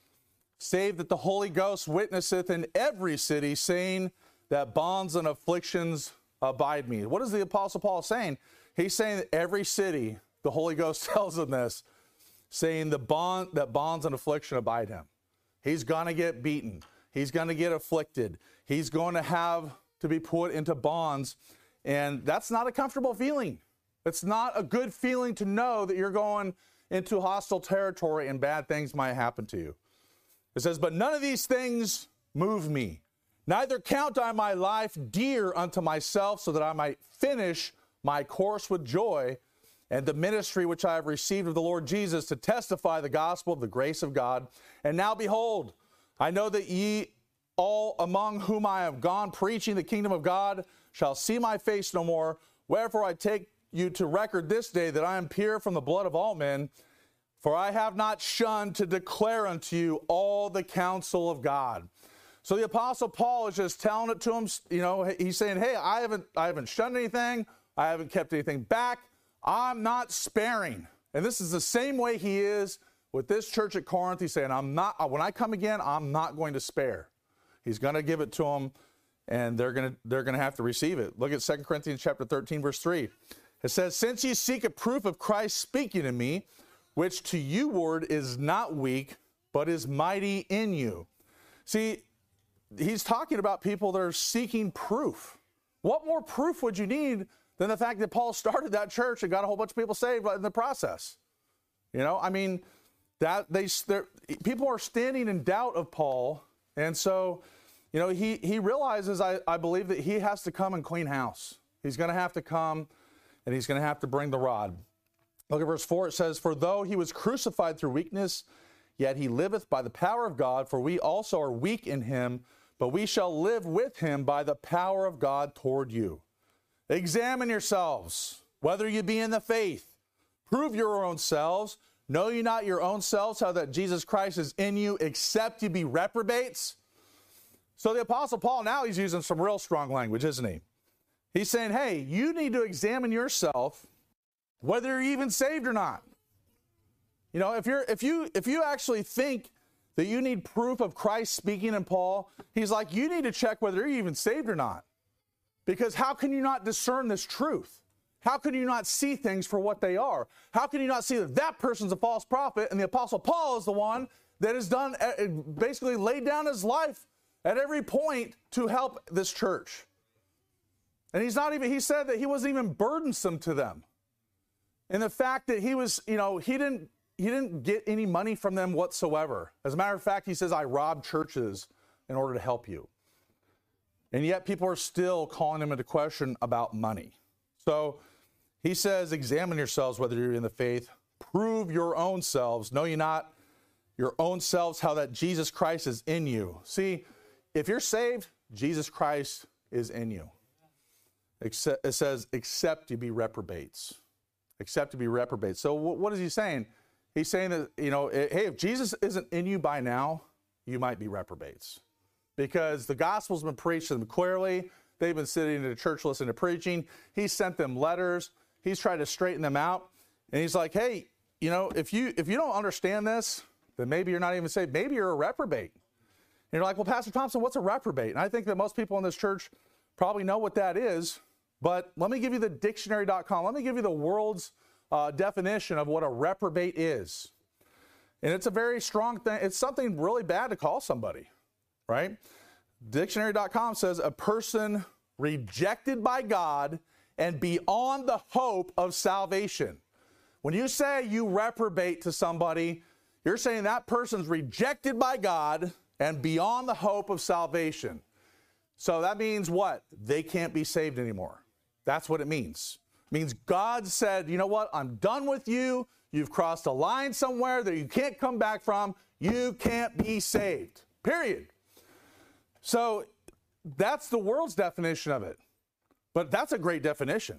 save that the Holy Ghost witnesseth in every city, saying that bonds and afflictions abide me. What is the Apostle Paul saying? He's saying that every city, the Holy Ghost tells him this, saying the bond that bonds and affliction abide him. He's going to get beaten. He's going to get afflicted. He's going to have to be put into bonds. And that's not a comfortable feeling. It's not a good feeling to know that you're going into hostile territory and bad things might happen to you. It says, but none of these things move me. Neither count I my life dear unto myself, so that I might finish my course with joy, and the ministry which I have received of the Lord Jesus, to testify the gospel of the grace of God. And now behold, I know that ye all among whom I have gone preaching the kingdom of God shall see my face no more. Wherefore I take you to record this day that I am pure from the blood of all men, for I have not shunned to declare unto you all the counsel of God. So the Apostle Paul is just telling it to him, you know, he's saying, hey, I haven't, I haven't shunned anything. I haven't kept anything back. I'm not sparing. And this is the same way he is with this church at Corinth. He's saying, I'm not, when I come again, I'm not going to spare. He's going to give it to them, and they're going to, they're going to have to receive it. Look at Second Corinthians chapter thirteen, verse three. It says, since ye seek a proof of Christ speaking in me, which to you word is not weak, but is mighty in you. See, he's talking about people that are seeking proof. What more proof would you need than the fact that Paul started that church and got a whole bunch of people saved in the process. You know, I mean, that they people are standing in doubt of Paul, and so, you know, he he realizes, I, I believe, that he has to come and clean house. He's going to have to come, and he's going to have to bring the rod. Look at verse four. It says, "For though he was crucified through weakness, yet he liveth by the power of God. For we also are weak in him, but we shall live with him by the power of God toward you. Examine yourselves, whether you be in the faith. Prove your own selves. Know ye not your own selves how that Jesus Christ is in you, except you be reprobates?" So the Apostle Paul, now he's using some real strong language, isn't he? He's saying, hey, you need to examine yourself whether you're even saved or not. You know, if you're if you if you actually think that you need proof of Christ speaking in Paul, he's like, you need to check whether you're even saved or not. Because how can you not discern this truth? How can you not see things for what they are? How can you not see that that person's a false prophet and the Apostle Paul is the one that has done, basically laid down his life at every point to help this church? And he's not even, he said that he wasn't even burdensome to them. And the fact that he was, you know, he didn't, he didn't get any money from them whatsoever. As a matter of fact, he says, I robbed churches in order to help you. And yet people are still calling him into question about money. So he says, examine yourselves whether you're in the faith. Prove your own selves. Know ye not your own selves how that Jesus Christ is in you. See, if you're saved, Jesus Christ is in you. Except, it says, except you be reprobates. Except to be reprobates. So what is he saying? He's saying that, you know, hey, if Jesus isn't in you by now, you might be reprobates. Because the gospel's been preached to them clearly. They've been sitting in the church listening to preaching. He sent them letters. He's tried to straighten them out. And he's like, hey, you know, if you if you don't understand this, then maybe you're not even saved. Maybe you're a reprobate. And you're like, well, Pastor Thompson, what's a reprobate? And I think that most people in this church probably know what that is. But let me give you the dictionary dot com. Let me give you the world's uh, definition of what a reprobate is. And it's a very strong thing. It's something really bad to call somebody, right? dictionary dot com says a person rejected by God and beyond the hope of salvation. When you say you reprobate to somebody, you're saying that person's rejected by God and beyond the hope of salvation. So that means what? They can't be saved anymore. That's what it means. It means God said, you know what? I'm done with you. You've crossed a line somewhere that you can't come back from. You can't be saved. Period. So that's the world's definition of it. But that's a great definition.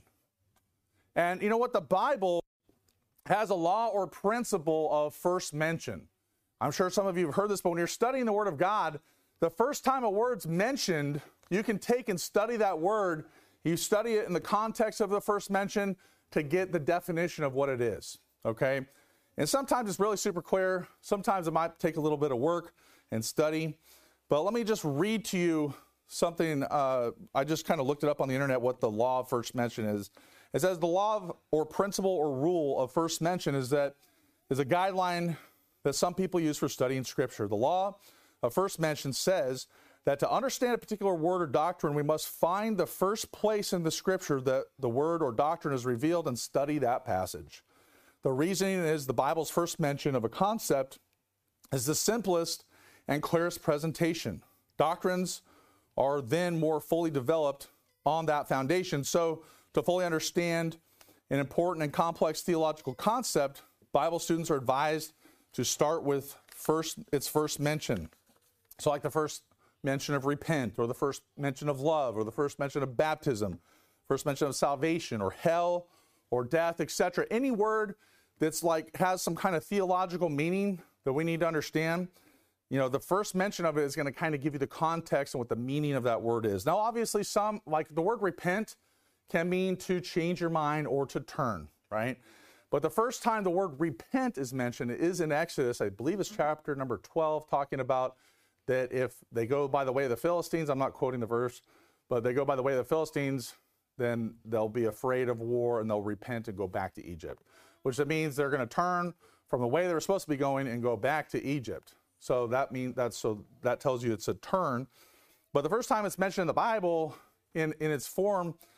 And you know what? The Bible has a law or principle of first mention. I'm sure some of you have heard this, but when you're studying the Word of God, the first time a word's mentioned, you can take and study that word. You study it in the context of the first mention to get the definition of what it is, okay? And sometimes it's really super clear. Sometimes it might take a little bit of work and study. But let me just read to you something. Uh, I just kind of looked it up on the internet what the law of first mention is. It says the law of, or principle or rule of first mention is that is a guideline that some people use for studying Scripture. The law of first mention says that to understand a particular word or doctrine, we must find the first place in the Scripture that the word or doctrine is revealed and study that passage. The reasoning is the Bible's first mention of a concept is the simplest and clearest presentation. Doctrines are then more fully developed on that foundation. So to fully understand an important and complex theological concept, Bible students are advised to start with first its first mention. So like the first mention of repent, or the first mention of love, or the first mention of baptism, first mention of salvation, or hell, or death, et cetera. Any word that's like has some kind of theological meaning that we need to understand, you know, the first mention of it is going to kind of give you the context and what the meaning of that word is. Now, obviously, some, like the word repent, can mean to change your mind or to turn, right? But the first time the word repent is mentioned is in Exodus, I believe it's chapter number twelve, talking about that if they go by the way of the Philistines, I'm not quoting the verse, but they go by the way of the Philistines, then they'll be afraid of war and they'll repent and go back to Egypt, which means they're going to turn from the way they were supposed to be going and go back to Egypt. So that means that's so that tells you it's a turn. But the first time it's mentioned in the Bible in, in its form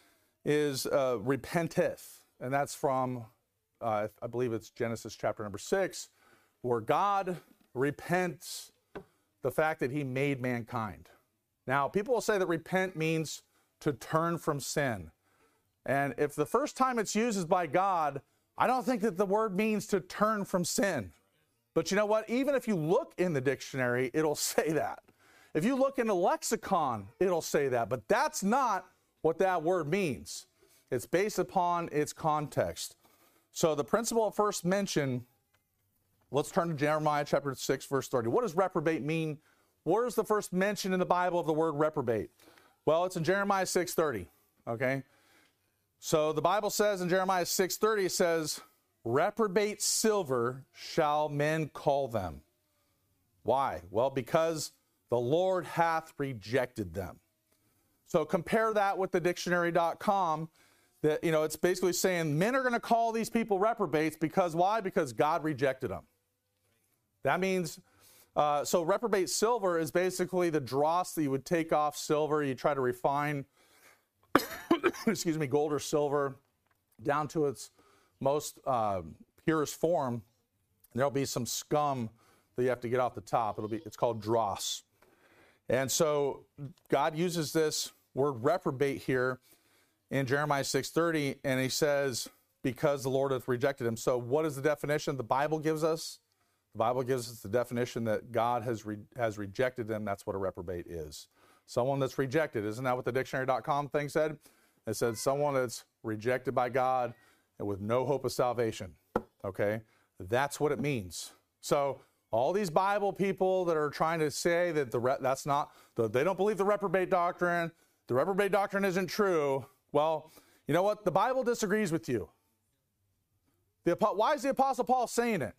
is uh, repenteth, and that's from, uh, I believe it's Genesis chapter number six, where God repents the fact that he made mankind. Now, people will say that repent means to turn from sin. And if the first time it's used is by God, I don't think that the word means to turn from sin. But you know what? Even if you look in the dictionary, it'll say that. If you look in the lexicon, it'll say that. But that's not what that word means. It's based upon its context. So the principle of first mention, let's turn to Jeremiah chapter six, verse thirty. What does reprobate mean? Where's the first mention in the Bible of the word reprobate? Well, it's in Jeremiah six thirty, okay? So the Bible says in Jeremiah six thirty, it says, reprobate silver shall men call them. Why? Well, because the Lord hath rejected them. So compare that with the dictionary dot com. That, you know, it's basically saying men are going to call these people reprobates because why? Because God rejected them. That means, uh, so reprobate silver is basically the dross that you would take off silver. You try to refine, excuse me, gold or silver down to its most uh, purest form. There'll be some scum that you have to get off the top. It'll be, it's called dross. And so God uses this word reprobate here in Jeremiah six thirty, and he says, because the Lord hath rejected him. So what is the definition the Bible gives us? The Bible gives us the definition that God has re- has rejected them. That's what a reprobate is. Someone that's rejected. Isn't that what the dictionary dot com thing said? It said someone that's rejected by God and with no hope of salvation. Okay? That's what it means. So all these Bible people that are trying to say that the re- that's not, the, they don't believe the reprobate doctrine, the reprobate doctrine isn't true. Well, you know what? The Bible disagrees with you. The, why is the Apostle Paul saying it?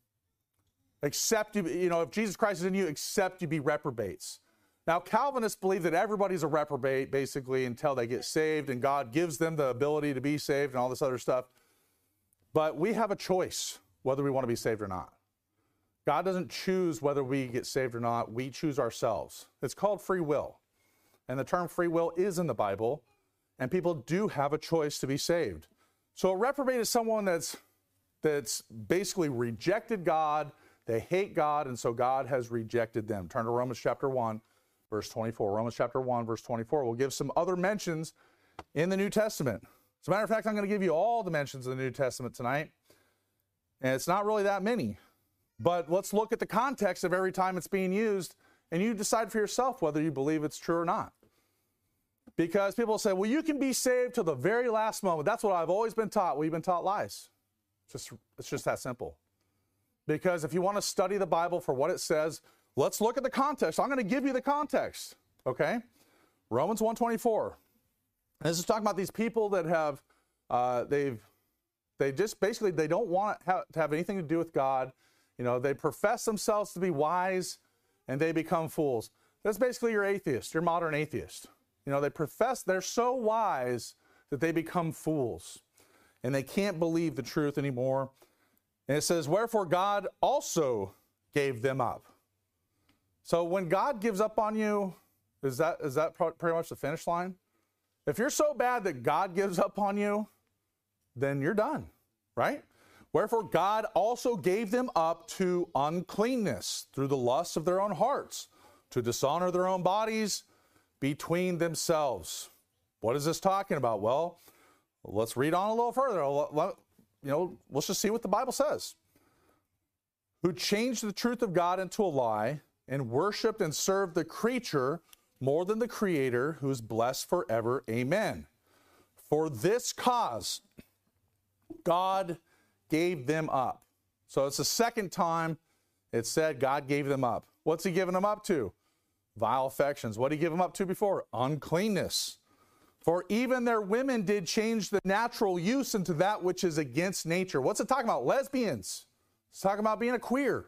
Except you, you know, if Jesus Christ is in you, except you be reprobates. Now, Calvinists believe that everybody's a reprobate, basically, until they get saved, and God gives them the ability to be saved and all this other stuff. But we have a choice whether we want to be saved or not. God doesn't choose whether we get saved or not. We choose ourselves. It's called free will. And the term free will is in the Bible, and people do have a choice to be saved. So a reprobate is someone that's, that's basically rejected God. They hate God, and so God has rejected them. Turn to Romans chapter one, verse twenty-four. Romans chapter one, verse twenty-four. We'll give some other mentions in the New Testament. As a matter of fact, I'm going to give you all the mentions in the New Testament tonight. And it's not really that many. But let's look at the context of every time it's being used, and you decide for yourself whether you believe it's true or not. Because people say, well, you can be saved to the very last moment. That's what I've always been taught. Well, you've been taught lies. It's just, it's just that simple. Because if you want to study the Bible for what it says, let's look at the context. I'm going to give you the context, okay? Romans one twenty-four. This is talking about these people that have, uh, they've, they just basically, they don't want to have, to have anything to do with God. You know, they profess themselves to be wise, and they become fools. That's basically your atheist, your modern atheist. You know, they profess they're so wise that they become fools, and they can't believe the truth anymore. And it says, wherefore God also gave them up. So when God gives up on you, is that is that pretty much the finish line? If you're so bad that God gives up on you, then you're done, right? Wherefore God also gave them up to uncleanness through the lusts of their own hearts, to dishonor their own bodies between themselves. What is this talking about? Well, let's read on a little further. You know, let's just see what the Bible says. Who changed the truth of God into a lie and worshiped and served the creature more than the Creator, who is blessed forever. Amen. For this cause, God gave them up. So it's the second time it said God gave them up. What's he giving them up to? Vile affections. What did he give them up to before? Uncleanness. For even their women did change the natural use into that which is against nature. What's it talking about? Lesbians. It's talking about being a queer.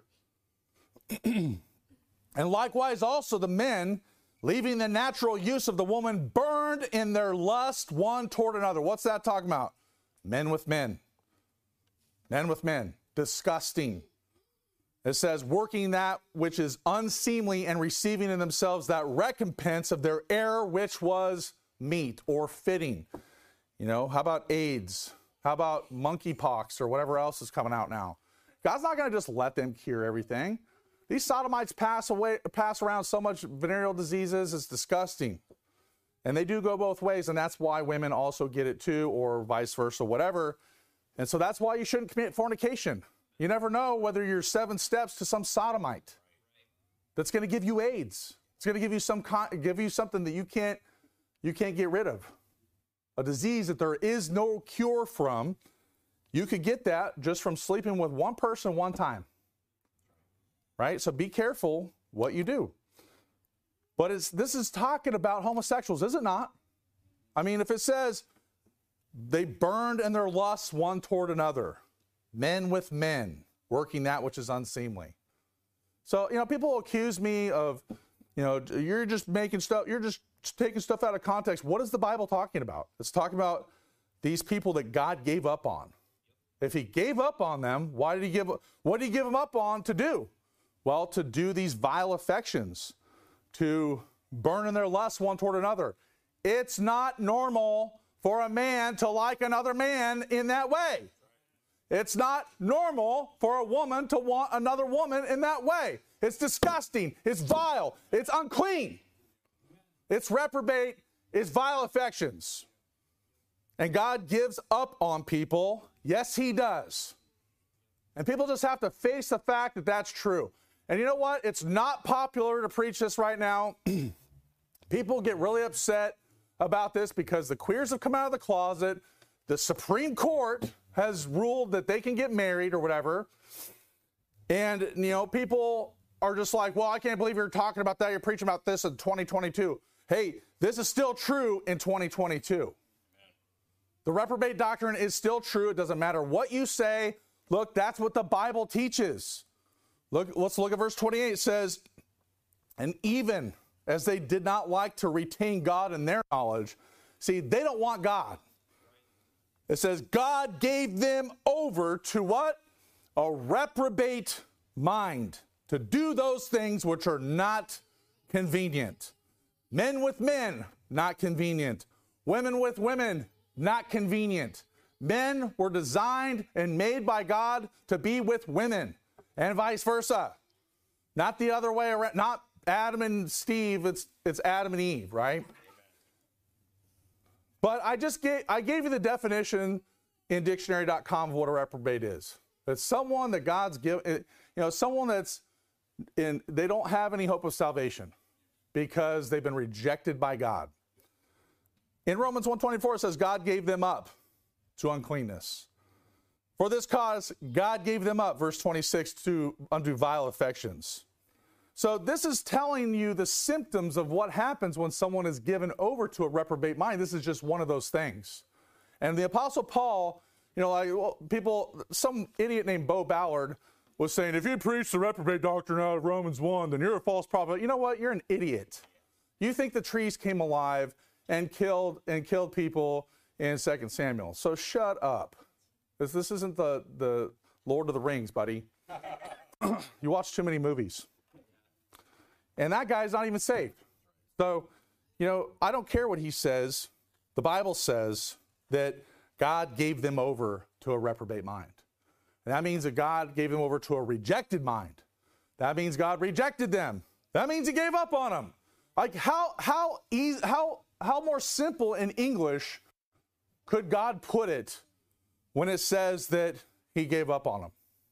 And likewise also the men, leaving the natural use of the woman, burned in their lust one toward another. What's that talking about? Men with men. Men with men. Disgusting. It says, working that which is unseemly and receiving in themselves that recompense of their error which was meet or fitting. You know, how about AIDS? How about monkeypox or whatever else is coming out now? God's not going to just let them cure everything. These sodomites pass away, pass around so much venereal diseases. It's disgusting. And they do go both ways, and that's why women also get it too, or vice versa, whatever. And so that's why you shouldn't commit fornication. You never know whether you're seven steps to some sodomite that's going to give you AIDS. It's going to give you some give you something that you can't you can't get rid of. A disease that there is no cure from. You could get that just from sleeping with one person one time. Right? So be careful what you do. But it's, this is talking about homosexuals, is it not? I mean, if it says they burned in their lusts one toward another, men with men, working that which is unseemly. So, you know, people accuse me of, you know, you're just making stuff, you're just taking stuff out of context. What is the Bible talking about? It's talking about these people that God gave up on. If he gave up on them, why did he give, what did he give them up on to do? Well, to do these vile affections, to burn in their lust one toward another. It's not normal for a man to like another man in that way. It's not normal for a woman to want another woman in that way. It's disgusting. It's vile. It's unclean. It's reprobate. It's vile affections. And God gives up on people. Yes, he does. And people just have to face the fact that that's true. And you know what? It's not popular to preach this right now. People get really upset about this because the queers have come out of the closet. The Supreme Court has ruled that they can get married or whatever. And, you know, people are just like, well, I can't believe you're talking about that. You're preaching about this in twenty twenty-two. Hey, this is still true in twenty twenty-two. The reprobate doctrine is still true. It doesn't matter what you say. Look, that's what the Bible teaches. Look, let's look at verse twenty-eight. It says, and even as they did not like to retain God in their knowledge, see, they don't want God. It says, God gave them over to what? A reprobate mind, to do those things which are not convenient. Men with men, not convenient. Women with women, not convenient. Men were designed and made by God to be with women, and vice versa. Not the other way around. Not Adam and Steve, it's it's Adam and Eve, right? But I just gave I gave you the definition in dictionary dot com of what a reprobate is. It's someone that God's given, you know, someone that's in, they don't have any hope of salvation because they've been rejected by God. In Romans one twenty-four, it says, God gave them up to uncleanness. For this cause, God gave them up, verse twenty-six, to unto vile affections. So this is telling you the symptoms of what happens when someone is given over to a reprobate mind. This is just one of those things. And the Apostle Paul, you know, like well, people, some idiot named Bo Ballard was saying, if you preach the reprobate doctrine out of Romans one, then you're a false prophet. You know what? You're an idiot. You think the trees came alive and killed and killed people in Second Samuel. So shut up. This, this isn't the, the Lord of the Rings, buddy. You watch too many movies. And that guy's not even saved. So, you know, I don't care what he says. The Bible says that God gave them over to a reprobate mind. And that means that God gave them over to a rejected mind. That means God rejected them. That means he gave up on them. Like how how easy, how how more simple in English could God put it when it says that he gave up on them?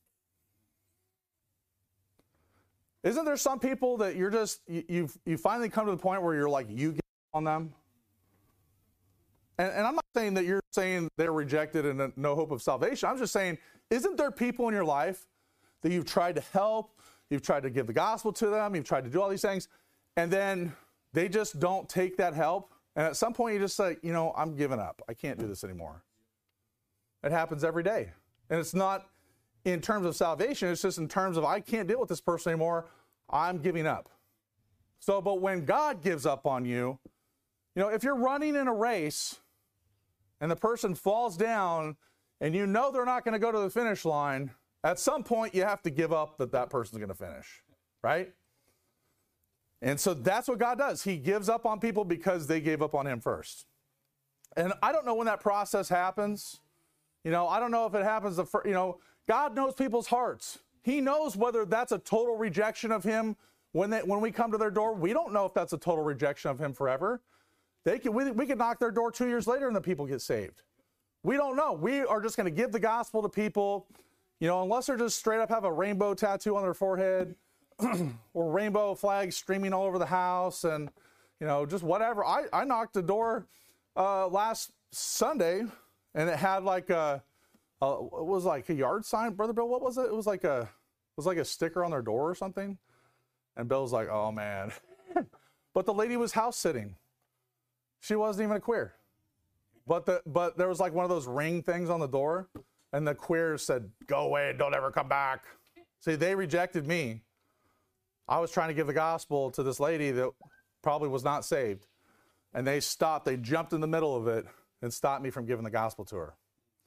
Isn't there some people that you're just, you, you've you finally come to the point where you're like, you give up on them? And, and I'm not saying that you're saying they're rejected and no hope of salvation. I'm just saying, isn't there people in your life that you've tried to help, you've tried to give the gospel to them, you've tried to do all these things, and then they just don't take that help? And at some point you just say, you know, I'm giving up. I can't do this anymore. It happens every day. And it's not in terms of salvation, it's just in terms of I can't deal with this person anymore, I'm giving up. So, but when God gives up on you, you know, if you're running in a race and the person falls down and you know they're not going to go to the finish line, at some point you have to give up that that person's going to finish, right? And so that's what God does. He gives up on people because they gave up on him first. And I don't know when that process happens. You know, I don't know if it happens, the fir- you know, God knows people's hearts. He knows whether that's a total rejection of him when they, when we come to their door. We don't know if that's a total rejection of him forever. They can, we, we could knock their door two years later and the people get saved. We don't know. We are just going to give the gospel to people, you know, unless they're just straight up have a rainbow tattoo on their forehead or rainbow flags streaming all over the house and, you know, just whatever. I, I knocked the door uh, last Sunday and it had like a, a, it was like a yard sign. Brother Bill, what was it? It was like a, it was like a sticker on their door or something. And Bill's like, oh man. But the lady was house sitting. She wasn't even a queer. But the but there was like one of those ring things on the door, and the queers said, go away, don't ever come back. See, they rejected me. I was trying to give the gospel to this lady that probably was not saved. And they stopped, they jumped in the middle of it and stopped me from giving the gospel to her.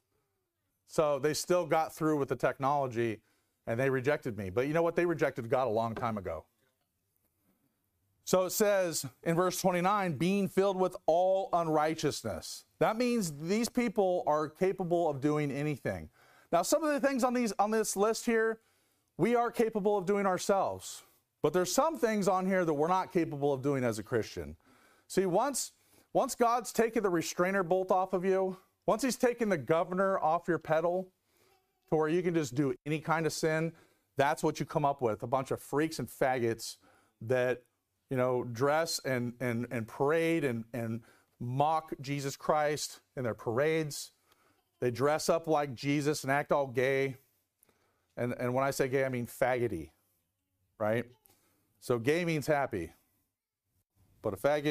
So they still got through with the technology and they rejected me. But you know what? They rejected God a long time ago. So it says in verse twenty-nine, being filled with all unrighteousness. That means these people are capable of doing anything. Now, some of the things on these on this list here, we are capable of doing ourselves. But there's some things on here that we're not capable of doing as a Christian. See, once, once God's taken the restrainer bolt off of you, once he's taken the governor off your pedal to where you can just do any kind of sin, that's what you come up with, a bunch of freaks and faggots that, you know, dress and and and parade and, and mock Jesus Christ in their parades. They dress up like Jesus and act all gay. And, and when I say gay, I mean faggoty, right? So gay means happy. But a faggot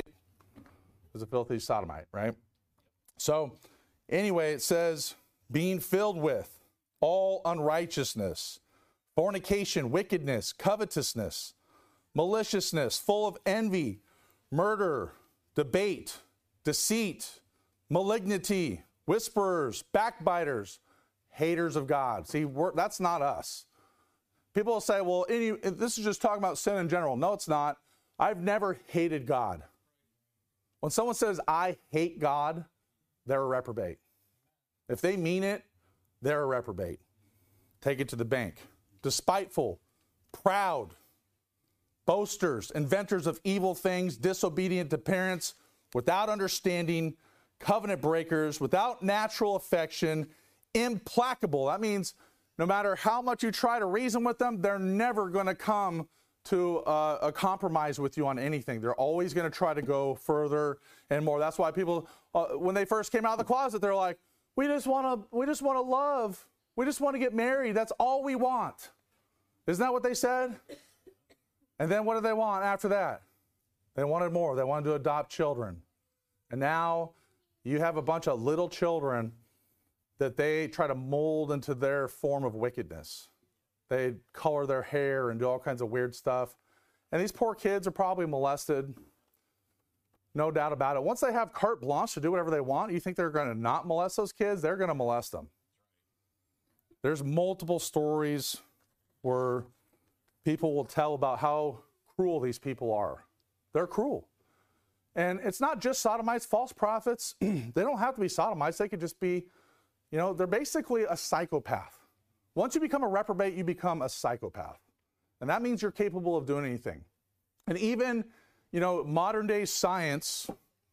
is a filthy sodomite, right? So anyway, it says, being filled with all unrighteousness, fornication, wickedness, covetousness, maliciousness, full of envy, murder, debate, deceit, malignity, whisperers, backbiters, haters of God. See, we're, that's not us. People will say, well, any, this is just talking about sin in general. No, it's not. I've never hated God. When someone says, I hate God, they're a reprobate. If they mean it, they're a reprobate. Take it to the bank. Despiteful, proud, boasters, inventors of evil things, disobedient to parents, without understanding, covenant breakers, without natural affection, implacable. That means no matter how much you try to reason with them, they're never going to come to uh, a compromise with you on anything. They're always going to try to go further and more. That's why people, uh, when they first came out of the closet, they're like, we just want to, we just want to love. We just want to get married. That's all we want. Isn't that what they said? And then what did they want after that? They wanted more. They wanted to adopt children. And now you have a bunch of little children that they try to mold into their form of wickedness. They color their hair and do all kinds of weird stuff. And these poor kids are probably molested. No doubt about it. Once they have carte blanche to do whatever they want, you think they're going to not molest those kids? They're going to molest them. There's multiple stories where people will tell about how cruel these people are. They're cruel. And it's not just sodomites, false prophets. They don't have to be sodomites. They could just be, you know, they're basically a psychopath. Once you become a reprobate, you become a psychopath. And that means you're capable of doing anything. And even, you know, modern day science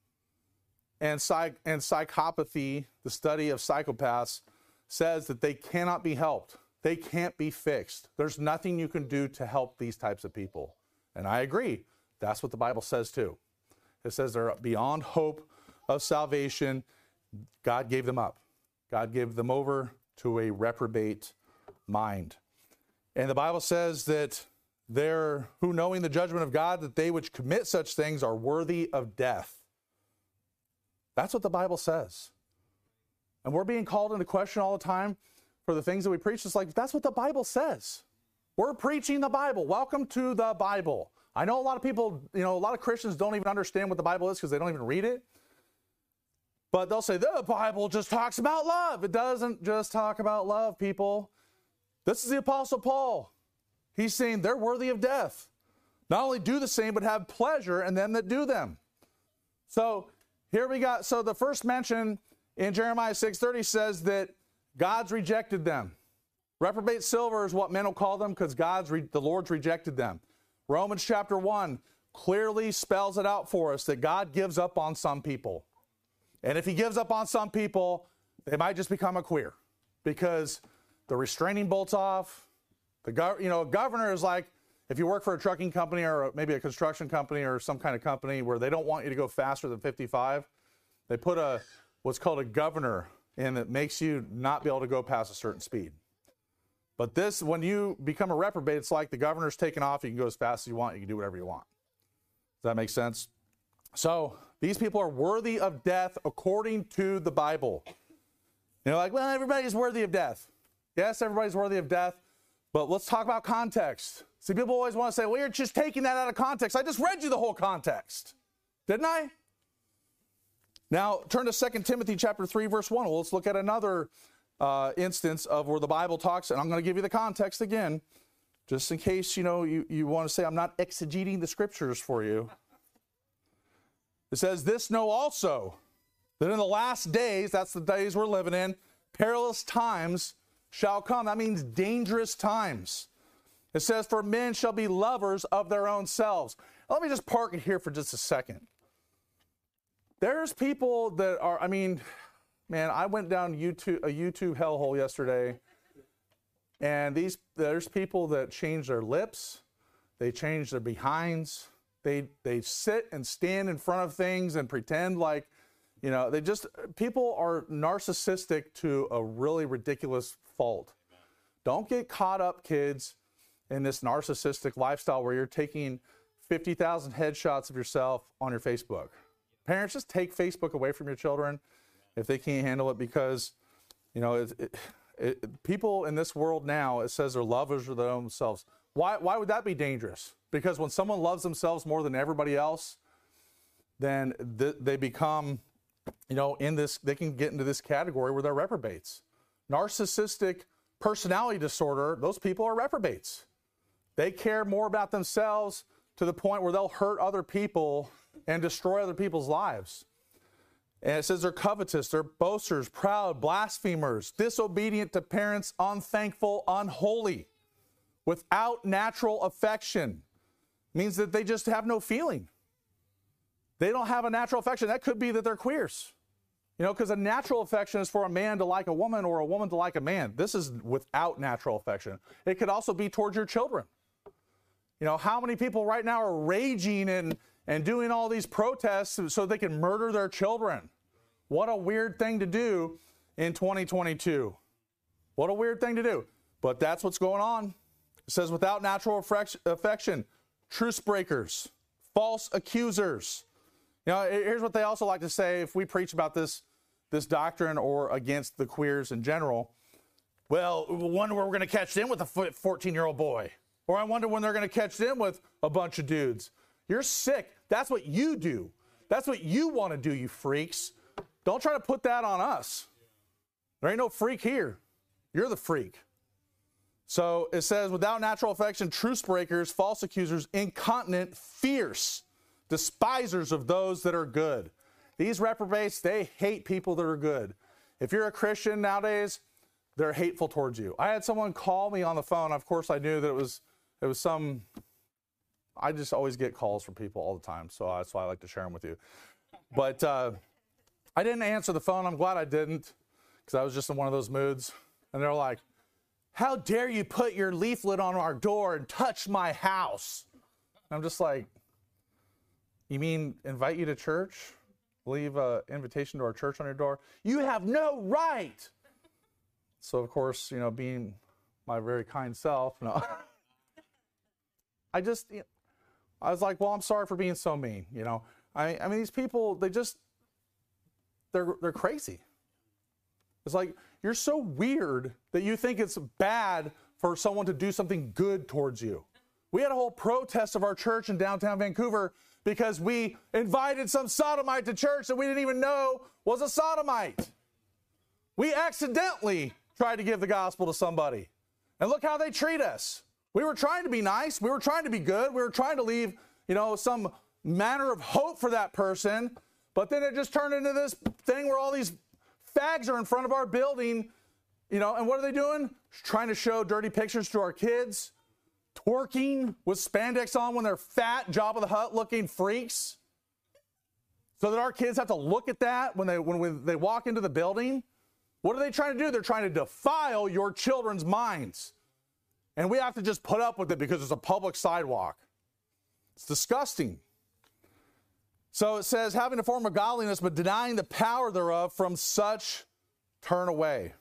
and, psych and psychopathy, the study of psychopaths, says that they cannot be helped. They can't be fixed. There's nothing you can do to help these types of people. And I agree. That's what the Bible says too. It says they're beyond hope of salvation. God gave them up. God gave them over to a reprobate mind. And the Bible says that they're, who knowing the judgment of God, that they which commit such things are worthy of death. That's what the Bible says. And we're being called into question all the time for the things that we preach. It's like, that's what the Bible says. We're preaching the Bible. Welcome to the Bible. I know a lot of people, you know, a lot of Christians don't even understand what the Bible is because they don't even read it. But they'll say, the Bible just talks about love. It doesn't just talk about love, people. This is the Apostle Paul. He's saying they're worthy of death. Not only do the same, but have pleasure in them that do them. So here we got, so the first mention in Jeremiah six thirty says that God's rejected them. Reprobate silver is what men will call them because God's re- the Lord's rejected them. Romans chapter one clearly spells it out for us that God gives up on some people. And if he gives up on some people, they might just become a queer because the restraining bolt's off. The gov- you know, governor is like, if you work for a trucking company or maybe a construction company or some kind of company where they don't want you to go faster than fifty-five, they put a what's called a governor in that makes you not be able to go past a certain speed. But this, when you become a reprobate, it's like the governor's taken off. You can go as fast as you want. You can do whatever you want. Does that make sense? So these people are worthy of death according to the Bible. You know, like, well, everybody's worthy of death. Yes, everybody's worthy of death. But let's talk about context. See, people always want to say, well, you're just taking that out of context. I just read you the whole context. Didn't I? Now, turn to Second Timothy chapter three, verse one. Well, let's look at another uh, instance of where the Bible talks, and I'm going to give you the context again, just in case, you know, you, you want to say I'm not exegeting the scriptures for you. It says, this know also, that in the last days, that's the days we're living in, perilous times shall come. That means dangerous times. It says, for men shall be lovers of their own selves. Let me just park it here for just a second. There's people that are, I mean, man, I went down YouTube, a YouTube hellhole yesterday, and these there's people that change their lips, they change their behinds, they they sit and stand in front of things and pretend like, you know, they just, people are narcissistic to a really ridiculous fault. Don't get caught up, kids, in this narcissistic lifestyle where you're taking fifty thousand headshots of yourself on your Facebook. Parents, just take Facebook away from your children if they can't handle it, because, you know, it, it, it, people in this world now, it says they're lovers of their own selves. Why, why would that be dangerous? Because when someone loves themselves more than everybody else, then th- they become, you know, in this, they can get into this category where they're reprobates. Narcissistic personality disorder, those people are reprobates. They care more about themselves to the point where they'll hurt other people and destroy other people's lives. And it says they're covetous, they're boasters, proud, blasphemers, disobedient to parents, unthankful, unholy, without natural affection. Means that they just have no feeling. They don't have a natural affection. That could be that they're queers. You know, because a natural affection is for a man to like a woman or a woman to like a man. This is without natural affection. It could also be towards your children. You know, how many people right now are raging and, and doing all these protests so they can murder their children? What a weird thing to do in twenty twenty-two. What a weird thing to do. But that's what's going on. It says, without natural affection, truce breakers, false accusers. You know, here's what they also like to say if we preach about this, this doctrine or against the queers in general. Well, I wonder where we're going to catch them with a fourteen-year-old boy. Or I wonder when they're going to catch them with a bunch of dudes. You're sick. That's what you do. That's what you want to do, you freaks. Don't try to put that on us. There ain't no freak here. You're the freak. So it says, without natural affection, truce breakers, false accusers, incontinent, fierce, despisers of those that are good. These reprobates, they hate people that are good. If you're a Christian nowadays, they're hateful towards you. I had someone call me on the phone. Of course, I knew that it was it was some, I just always get calls from people all the time, so that's why I like to share them with you. But uh, I didn't answer the phone. I'm glad I didn't, because I was just in one of those moods. And they're like, how dare you put your leaflet on our door and touch my house? And I'm just like, you mean invite you to church? Leave an invitation to our church on your door? You have no right. So, of course, you know, being my very kind self, no. I just, you know, I was like, well, I'm sorry for being so mean, you know. I, I mean, these people, they just, they're they're crazy. It's like, you're so weird that you think it's bad for someone to do something good towards you. We had a whole protest of our church in downtown Vancouver because we invited some sodomite to church that we didn't even know was a sodomite. We accidentally tried to give the gospel to somebody. And look how they treat us. We were trying to be nice. We were trying to be good. We were trying to leave, you know, some manner of hope for that person. But then it just turned into this thing where all these fags are in front of our building, you know, and what are they doing? Trying to show dirty pictures to our kids, twerking with spandex on when they're fat, Job of the Hut looking freaks, so that our kids have to look at that when they when we, they walk into the building. What are they trying to do? They're trying to defile your children's minds. And we have to just put up with it because it's a public sidewalk. It's disgusting. So it says, having a form of godliness, but denying the power thereof, from such turn away.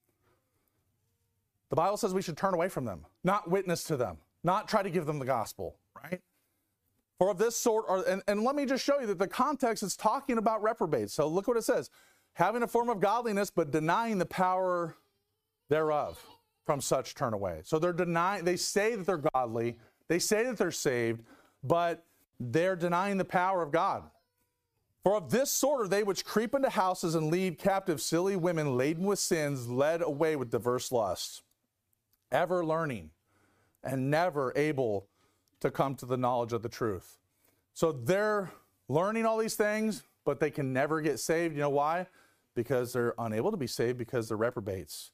The Bible says we should turn away from them, not witness to them, not try to give them the gospel, right? For of this sort, are, and, and let me just show you that the context is talking about reprobates. So look what it says. Having a form of godliness, but denying the power thereof, from such turn away. So they're denying, they say that they're godly, they say that they're saved, but they're denying the power of God. For of this sort are they which creep into houses and lead captive silly women laden with sins, led away with diverse lusts, ever learning and never able to come to the knowledge of the truth. So they're learning all these things, but they can never get saved. You know why? Because they're unable to be saved because they're reprobates.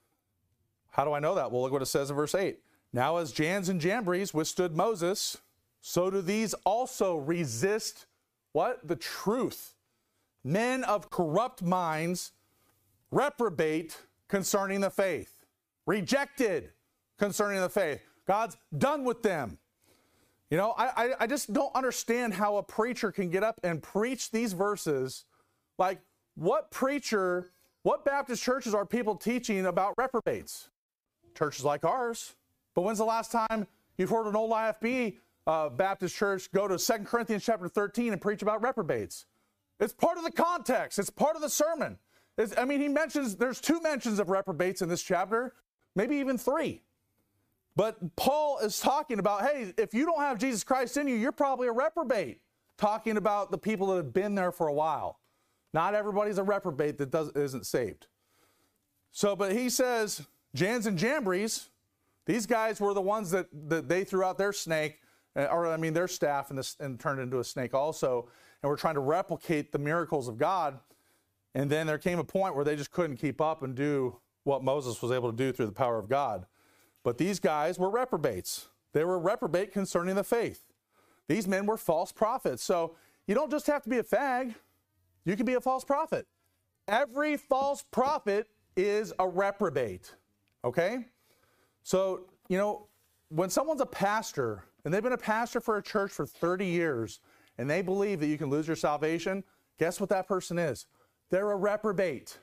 How do I know that? Well, look what it says in verse eight. Now as Jans and Jambres withstood Moses, so do these also resist what? The truth. Men of corrupt minds reprobate concerning the faith. Rejected concerning the faith. God's done with them. You know, I, I, I just don't understand how a preacher can get up and preach these verses. Like, what preacher, what Baptist churches are people teaching about reprobates? Churches like ours. But when's the last time you've heard an old I F B uh, Baptist church go to Second Corinthians chapter thirteen and preach about reprobates? It's part of the context. It's part of the sermon. It's, I mean, he mentions, there's two mentions of reprobates in this chapter, maybe even three. But Paul is talking about, hey, if you don't have Jesus Christ in you, you're probably a reprobate. Talking about the people that have been there for a while. Not everybody's a reprobate that does, isn't saved. So, but he says, Jans and Jambres, these guys were the ones that, that they threw out their snake, or I mean their staff, and, this, and turned into a snake also, and were trying to replicate the miracles of God. And then there came a point where they just couldn't keep up and do what Moses was able to do through the power of God. But these guys were reprobates. They were reprobate concerning the faith. These men were false prophets. So you don't just have to be a fag. You can be a false prophet. Every false prophet is a reprobate. Okay? So, you know, when someone's a pastor, and they've been a pastor for a church for thirty years, and they believe that you can lose your salvation, guess what that person is? They're a reprobate.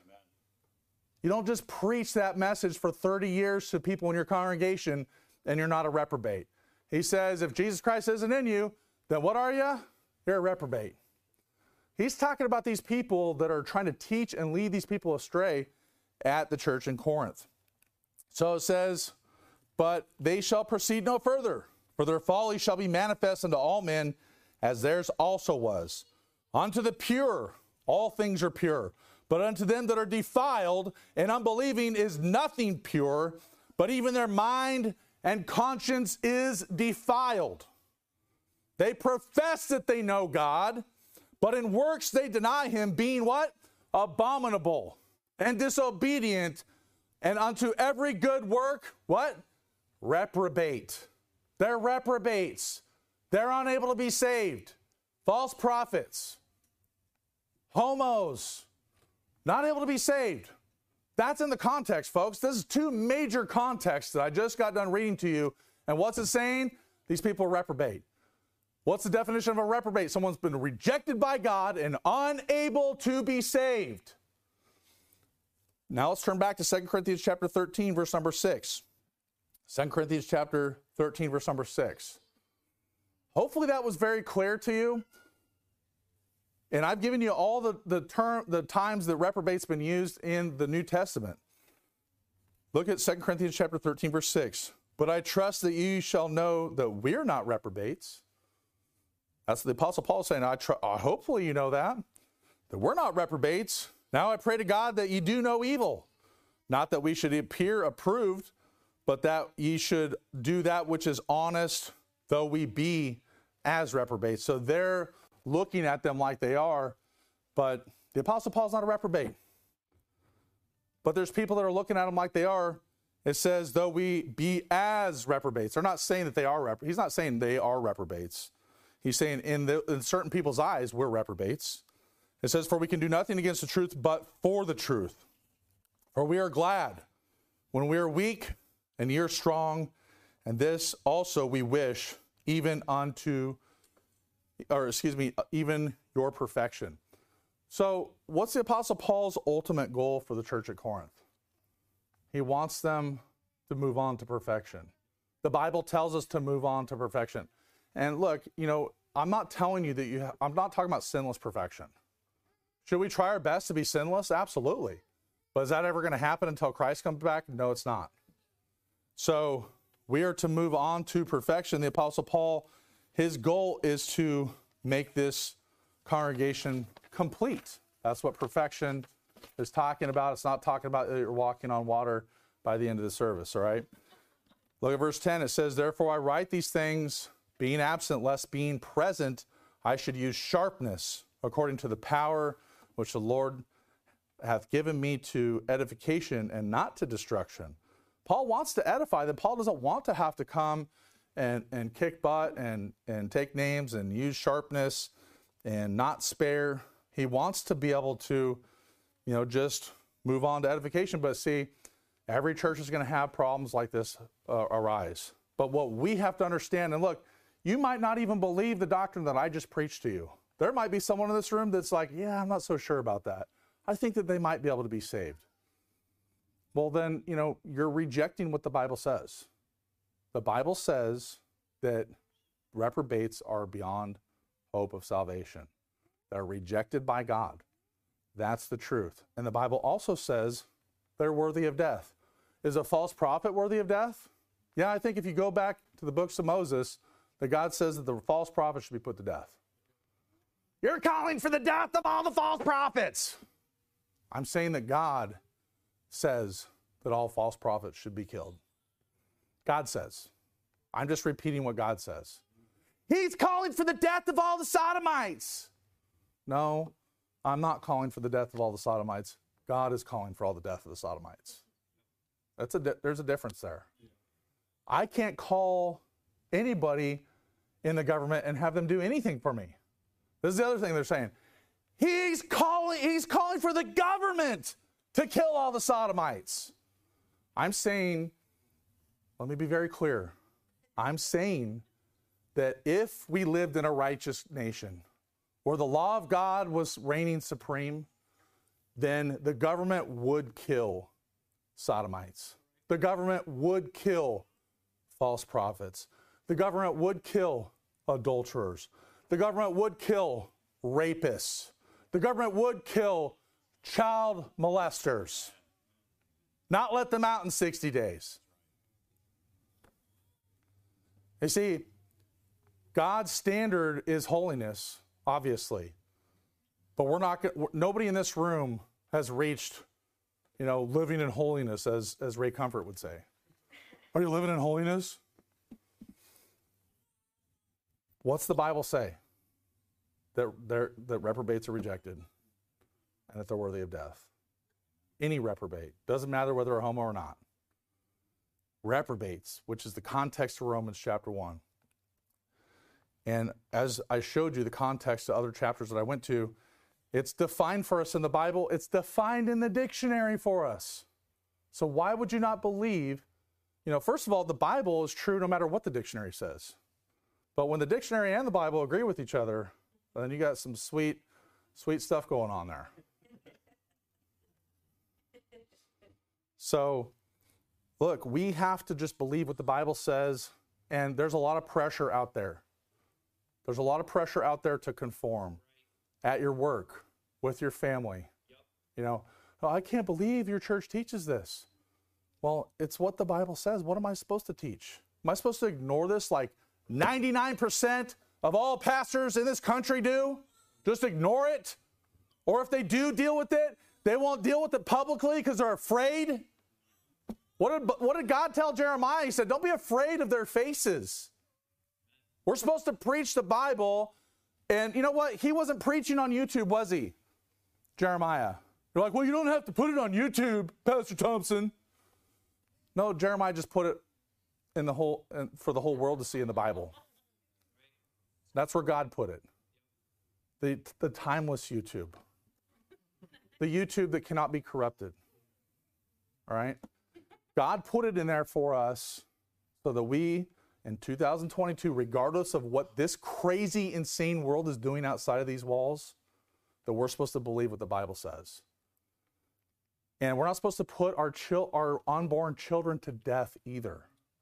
You don't just preach that message for thirty years to people in your congregation and you're not a reprobate. He says, if Jesus Christ isn't in you, then what are you? You're a reprobate. He's talking about these people that are trying to teach and lead these people astray at the church in Corinth. So it says, but they shall proceed no further, for their folly shall be manifest unto all men, as theirs also was. Unto the pure, all things are pure. But unto them that are defiled and unbelieving is nothing pure, but even their mind and conscience is defiled. They profess that they know God, but in works they deny him, being what? Abominable and disobedient, and unto every good work, what? Reprobate. They're reprobates. They're unable to be saved. False prophets. Homos. Not able to be saved. That's in the context, folks. This is two major contexts that I just got done reading to you. And what's it saying? These people are reprobate. What's the definition of a reprobate? Someone's been rejected by God and unable to be saved. Now let's turn back to Second Corinthians chapter thirteen, verse number six. Second Corinthians chapter thirteen, verse number six. Hopefully that was very clear to you. And I've given you all the, the term, the times that reprobate's been used in the New Testament. Look at Second Corinthians chapter thirteen, verse six. But I trust that you shall know that we're not reprobates. That's the Apostle Paul saying, I tr- uh, hopefully you know that, that we're not reprobates. Now I pray to God that ye do no evil. Not that we should appear approved, but that ye should do that which is honest, though we be as reprobates. So they're looking at them like they are, But the Apostle Paul's not a reprobate. But there's people that are looking at him like they are. It says, though we be as reprobates. They're not saying that they are reprobates. He's not saying they are reprobates. He's saying in, the, in certain people's eyes, we're reprobates. It says, for we can do nothing against the truth, but for the truth. For we are glad when we are weak and ye are strong. And this also we wish even unto, or excuse me, even your perfection. So what's the Apostle Paul's ultimate goal for the church at Corinth? He wants them to move on to perfection. The Bible tells us to move on to perfection. And look, you know, I'm not telling you that you, ha- I'm not talking about sinless perfection. Should we try our best to be sinless? Absolutely. But is that ever going to happen until Christ comes back? No, it's not. So we are to move on to perfection. The Apostle Paul, his goal is to make this congregation complete. That's what perfection is talking about. It's not talking about that you're walking on water by the end of the service, all right? Look at verse ten. It says, therefore I write these things, being absent, lest being present, I should use sharpness according to the power which the Lord hath given me to edification and not to destruction. Paul wants to edify them. Paul doesn't want to have to come and, and kick butt and, and take names and use sharpness and not spare. He wants to be able to, you know, just move on to edification. But see, every church is going to have problems like this uh, arise. But what we have to understand, and look, you might not even believe the doctrine that I just preached to you. There might be someone in this room that's like, yeah, I'm not so sure about that. I think that they might be able to be saved. Well, then, you know, you're rejecting what the Bible says. The Bible says that reprobates are beyond hope of salvation. They're rejected by God. That's the truth. And the Bible also says they're worthy of death. Is a false prophet worthy of death? Yeah, I think if you go back to the books of Moses, that God says that the false prophet should be put to death. You're calling for the death of all the false prophets. I'm saying that God says that all false prophets should be killed. God says. I'm just repeating what God says. He's calling for the death of all the sodomites. No, I'm not calling for the death of all the sodomites. God is calling for all the death of the sodomites. That's a di- there's a difference there. I can't call anybody in the government and have them do anything for me. This is the other thing they're saying. He's calling, he's calling for the government to kill all the sodomites. I'm saying, let me be very clear. I'm saying that if we lived in a righteous nation where the law of God was reigning supreme, then the government would kill sodomites. The government would kill false prophets. The government would kill adulterers. The government would kill rapists. The government would kill child molesters. Not let them out in sixty days. You see, God's standard is holiness, obviously. But we're not, nobody in this room has reached, you know, living in holiness, as, as Ray Comfort would say. Are you living in holiness? What's the Bible say? That, that reprobates are rejected and that they're worthy of death. Any reprobate. Doesn't matter whether they're a homo or not. Reprobates, which is the context of Romans chapter one. And as I showed you the context to other chapters that I went to, it's defined for us in the Bible. It's defined in the dictionary for us. So why would you not believe? You know, first of all, the Bible is true no matter what the dictionary says. But when the dictionary and the Bible agree with each other, then you got some sweet, sweet stuff going on there. So, look, we have to just believe what the Bible says, and there's a lot of pressure out there. There's a lot of pressure out there to conform at your work, with your family. Yep. You know, oh, I can't believe your church teaches this. Well, it's what the Bible says. What am I supposed to teach? Am I supposed to ignore this like ninety-nine percent of all pastors in this country do? Just ignore it? Or if they do deal with it, they won't deal with it publicly because they're afraid? What did, what did God tell Jeremiah? He said, don't be afraid of their faces. We're supposed to preach the Bible. And you know what? He wasn't preaching on YouTube, was he? Jeremiah. You're like, well, you don't have to put it on YouTube, Pastor Thompson. No, Jeremiah just put it in the whole for the whole world to see in the Bible. That's where God put it. The, the timeless YouTube. The YouTube that cannot be corrupted. All right? God put it in there for us so that we, in two thousand twenty-two, regardless of what this crazy, insane world is doing outside of these walls, that we're supposed to believe what the Bible says. And we're not supposed to put our chil- our unborn children to death either.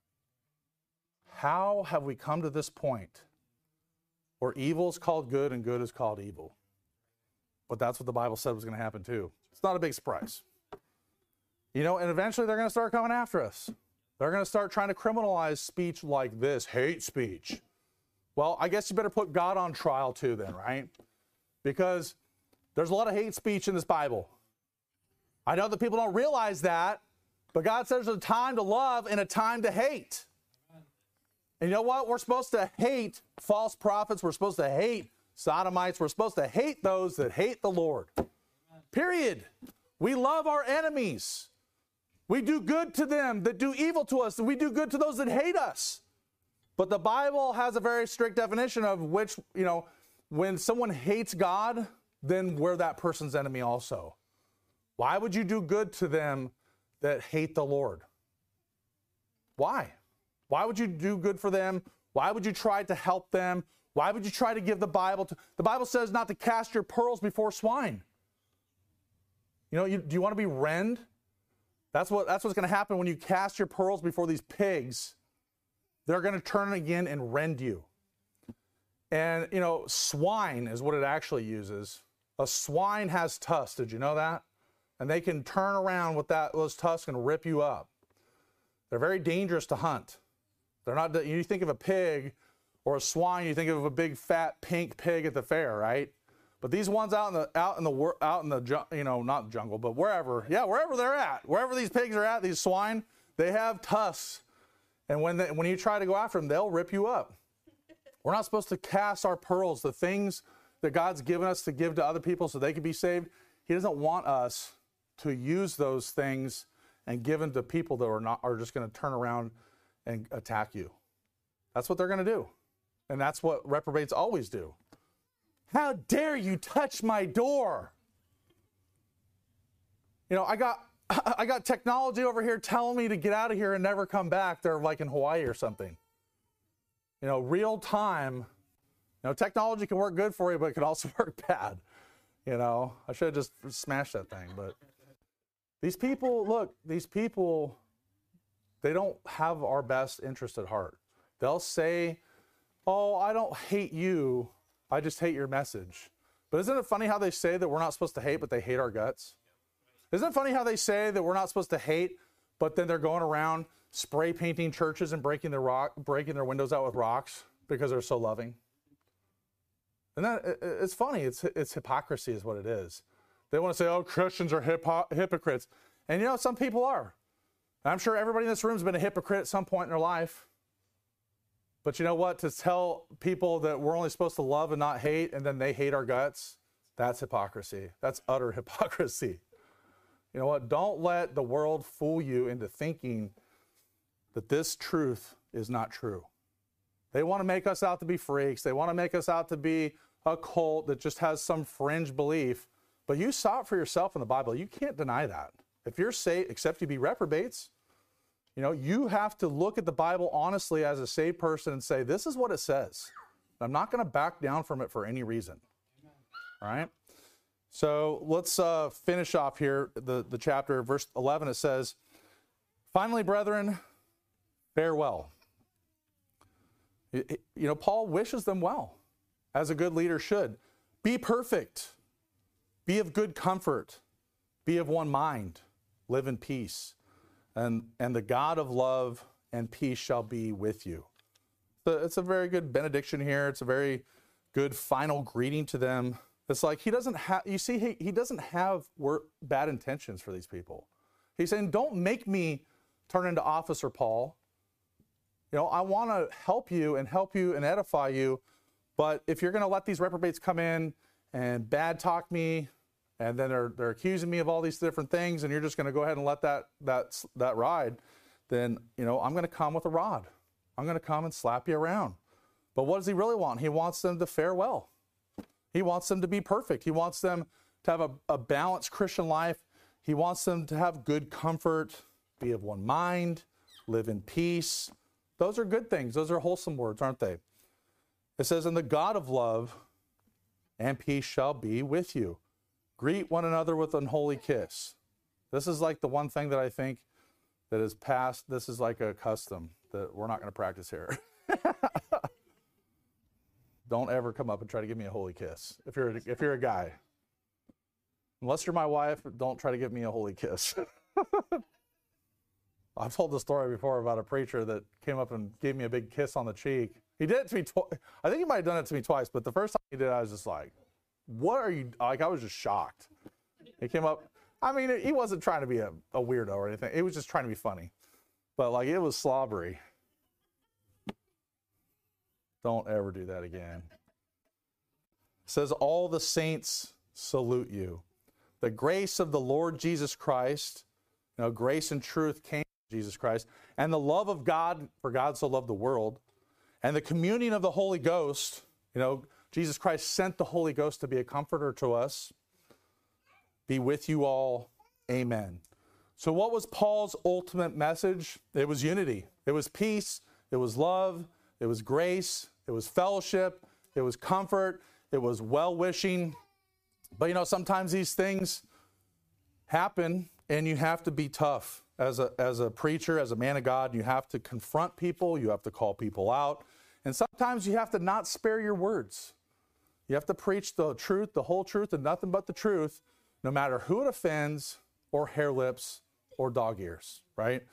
How have we come to this point where evil is called good and good is called evil? But that's what the Bible said was going to happen too. It's not a big surprise. You know, and eventually they're going to start coming after us. They're going to start trying to criminalize speech like this, hate speech. Well, I guess you better put God on trial too then, right? Because there's a lot of hate speech in this Bible. I know that people don't realize that, but God says there's a time to love and a time to hate. And you know what? We're supposed to hate false prophets. We're supposed to hate sodomites. We're supposed to hate those that hate the Lord. Period. We love our enemies. We do good to them that do evil to us, and we do good to those that hate us. But the Bible has a very strict definition of which, you know, when someone hates God, then we're that person's enemy also. Why would you do good to them that hate the Lord? Why? Why would you do good for them? Why would you try to help them? Why would you try to give the Bible to... The Bible says not to cast your pearls before swine. You know, you, do you want to be rend? That's what that's what's going to happen when you cast your pearls before these pigs. They're going to turn again and rend you. And, you know, swine is what it actually uses. A swine has tusks. Did you know that? And they can turn around with that those tusks and rip you up. They're very dangerous to hunt. They're not. You think of a pig or a swine, you think of a big fat pink pig at the fair, right? But these ones out in the out in the out in the you know not jungle, but wherever, yeah, wherever they're at, wherever these pigs are at, these swine, they have tusks, and when they, when you try to go after them, they'll rip you up. We're not supposed to cast our pearls, the things that God's given us to give to other people so they can be saved. He doesn't want us to use those things and give them to people that are not are just going to turn around and attack you. That's what they're going to do, and that's what reprobates always do. How dare you touch my door? You know, I got I got technology over here telling me to get out of here and never come back. They're like in Hawaii or something. You know, real time. You know, technology can work good for you, but it can also work bad. You know, I should have just smashed that thing. But these people, look, these people, they don't have our best interest at heart. They'll say, oh, I don't hate you. I just hate your message. But isn't it funny how they say that we're not supposed to hate, but they hate our guts? Isn't it funny how they say that we're not supposed to hate, but then they're going around spray painting churches and breaking their rock, breaking their windows out with rocks because they're so loving? And that it's funny. It's it's hypocrisy is what it is. They want to say, "Oh, Christians are hypo- hypocrites," and you know some people are. And I'm sure everybody in this room has been a hypocrite at some point in their life. But you know what? To tell people that we're only supposed to love and not hate, and then they hate our guts, that's hypocrisy. That's utter hypocrisy. You know what? Don't let the world fool you into thinking that this truth is not true. They want to make us out to be freaks. They want to make us out to be a cult that just has some fringe belief. But you saw it for yourself in the Bible. You can't deny that. If you're saved, except you be reprobates, you know, you have to look at the Bible honestly as a saved person and say, this is what it says. I'm not going to back down from it for any reason. All right? So let's uh, finish off here the, the chapter. Verse eleven, it says, finally, brethren, farewell. You know, Paul wishes them well, as a good leader should. Be perfect. Be of good comfort. Be of one mind. Live in peace. And, and the God of love and peace shall be with you. So it's a very good benediction here. It's a very good final greeting to them. It's like he doesn't have, you see, he, he doesn't have wor- bad intentions for these people. He's saying, don't make me turn into Officer Paul. You know, I want to help you and help you and edify you. But if you're going to let these reprobates come in and bad talk me and then they're they're accusing me of all these different things, and you're just going to go ahead and let that that that ride, then you know I'm going to come with a rod. I'm going to come and slap you around. But what does he really want? He wants them to fare well. He wants them to be perfect. He wants them to have a, a balanced Christian life. He wants them to have good comfort, be of one mind, live in peace. Those are good things. Those are wholesome words, aren't they? It says, and the God of love and peace shall be with you. Greet one another with an holy kiss. This is like the one thing that I think that is past. This is like a custom that we're not going to practice here. Don't ever come up and try to give me a holy kiss if you're if you're a guy. Unless you're my wife, don't try to give me a holy kiss. I've told the story before about a preacher that came up and gave me a big kiss on the cheek. He did it to me twice. I think he might have done it to me twice, but the first time he did it, I was just like, what are you, like, I was just shocked. He came up, I mean, he wasn't trying to be a, a weirdo or anything. He was just trying to be funny. But, like, it was slobbery. Don't ever do that again. It says, all the saints salute you. The grace of the Lord Jesus Christ, you know, grace and truth came from Jesus Christ, and the love of God, for God so loved the world, and the communion of the Holy Ghost, you know, Jesus Christ sent the Holy Ghost to be a comforter to us, be with you all. Amen. So what was Paul's ultimate message? It was unity. It was peace. It was love. It was grace. It was fellowship. It was comfort. It was well-wishing. But, you know, sometimes these things happen, and you have to be tough. As a, as a preacher, as a man of God, you have to confront people. You have to call people out. And sometimes you have to not spare your words. You have to preach the truth, the whole truth, and nothing but the truth, no matter who it offends, or hair lips, or dog ears, right?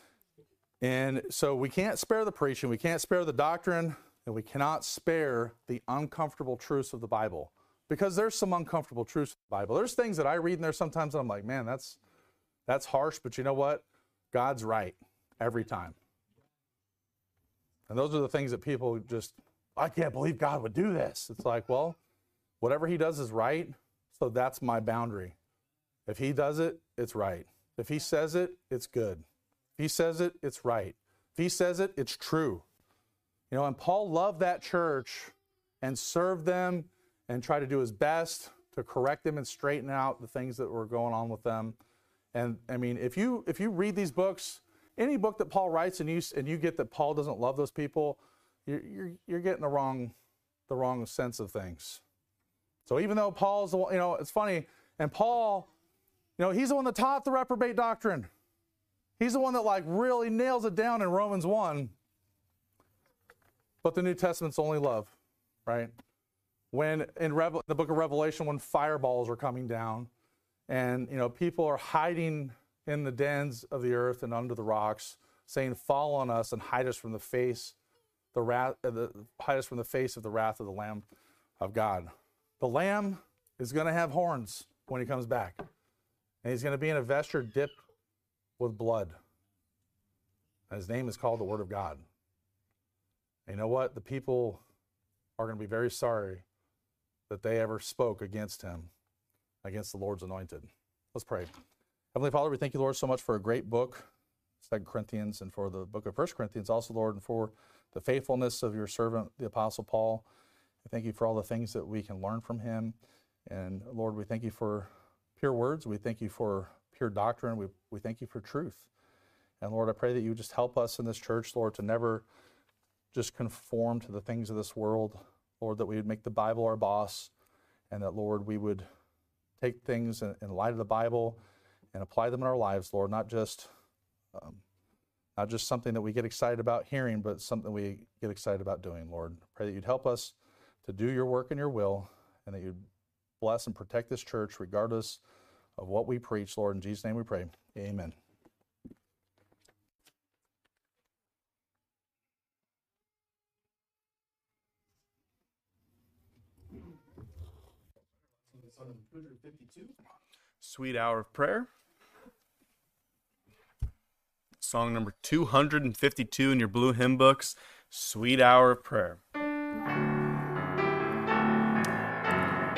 And so we can't spare the preaching, we can't spare the doctrine, and we cannot spare the uncomfortable truths of the Bible. Because there's some uncomfortable truths in the Bible. There's things that I read in there sometimes and I'm like, man, that's that's harsh, but you know what? God's right every time. And those are the things that people just, I can't believe God would do this. It's like, well, whatever he does is right, so that's my boundary. If he does it, it's right. If he says it, it's good. If he says it, it's right. If he says it, it's true. You know, and Paul loved that church and served them and tried to do his best to correct them and straighten out the things that were going on with them. And I mean, if you if you read these books, any book that Paul writes, and you and you get that Paul doesn't love those people, you're you're, you're getting the wrong the wrong sense of things. So even though Paul's the one, you know, it's funny, and Paul, you know, he's the one that taught the reprobate doctrine. He's the one that like really nails it down in Romans one. But the New Testament's only love, right? When in Revel- the book of Revelation, when fireballs are coming down, and you know people are hiding in the dens of the earth and under the rocks, saying, "Fall on us and hide us from the face, the wrath, uh, the, hide us from the face of the wrath of the Lamb of God." The Lamb is going to have horns when he comes back, and he's going to be in a vesture dipped with blood. And his name is called the Word of God. And you know what? The people are going to be very sorry that they ever spoke against him, against the Lord's anointed. Let's pray. Heavenly Father, we thank you, Lord, so much for a great book, Second Corinthians, and for the book of First Corinthians also, Lord, and for the faithfulness of your servant, the Apostle Paul. I thank you for all the things that we can learn from him. And Lord, we thank you for pure words. We thank you for pure doctrine. We, we thank you for truth. And Lord, I pray that you just help us in this church, Lord, to never just conform to the things of this world. Lord, that we would make the Bible our boss, and that, Lord, we would take things in, in light of the Bible and apply them in our lives, Lord, not just um, not just something that we get excited about hearing, but something we get excited about doing, Lord. Pray that you'd help us to do your work and your will, and that you'd bless and protect this church regardless of what we preach, Lord. In Jesus' name we pray. Amen. Sweet Hour of Prayer. Song number two hundred fifty-two in your blue hymn books, Sweet Hour of Prayer.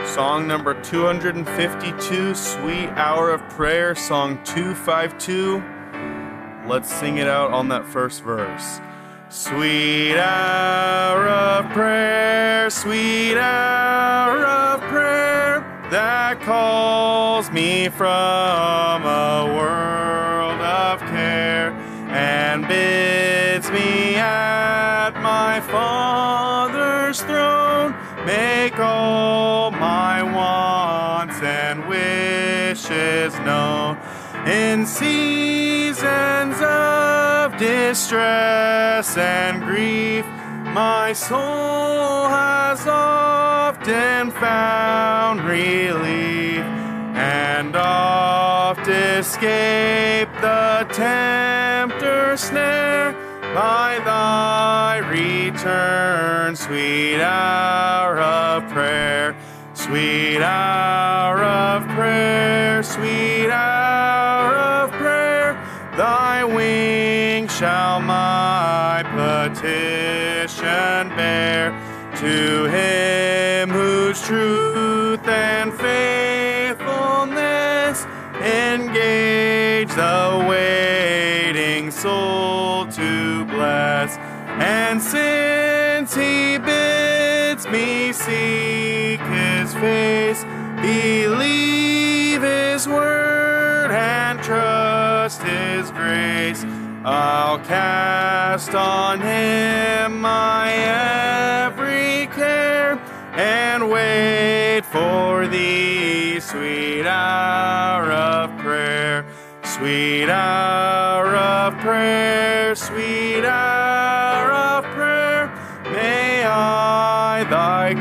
Song number two hundred fifty-two, Sweet Hour of Prayer, song two fifty-two. Let's sing it out on that first verse. Sweet hour of prayer, sweet hour of prayer, that calls me from a world of care and bids me at my Father's throne make all my wants and wishes known. In seasons of distress and grief, my soul has often found relief and oft escaped the tempter's snare by thy return, sweet hour of prayer, sweet hour of prayer, sweet hour of prayer, thy wings shall my petition bear to him whose truth and faithfulness engage the waiting soul to bless. And since he bids me seek his face, believe his word and trust his grace, I'll cast on him my every care and wait for thee, sweet hour of prayer, sweet hour of prayer, sweet hour of prayer. May I thy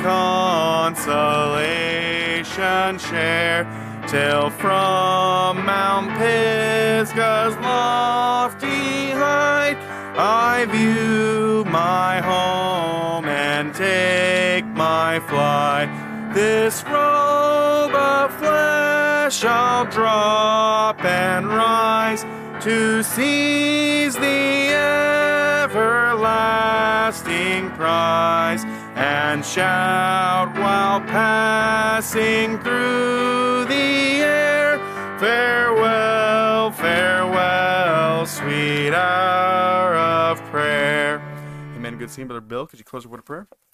consolation share, till from Mount Pisgah's lofty height I view my home and take my flight. This robe of flesh I'll drop and rise to seize the everlasting prize, and shout while passing through the air, farewell, farewell, sweet hour of prayer. Amen. Good seeing, Brother Bill. Could you close with a word of prayer?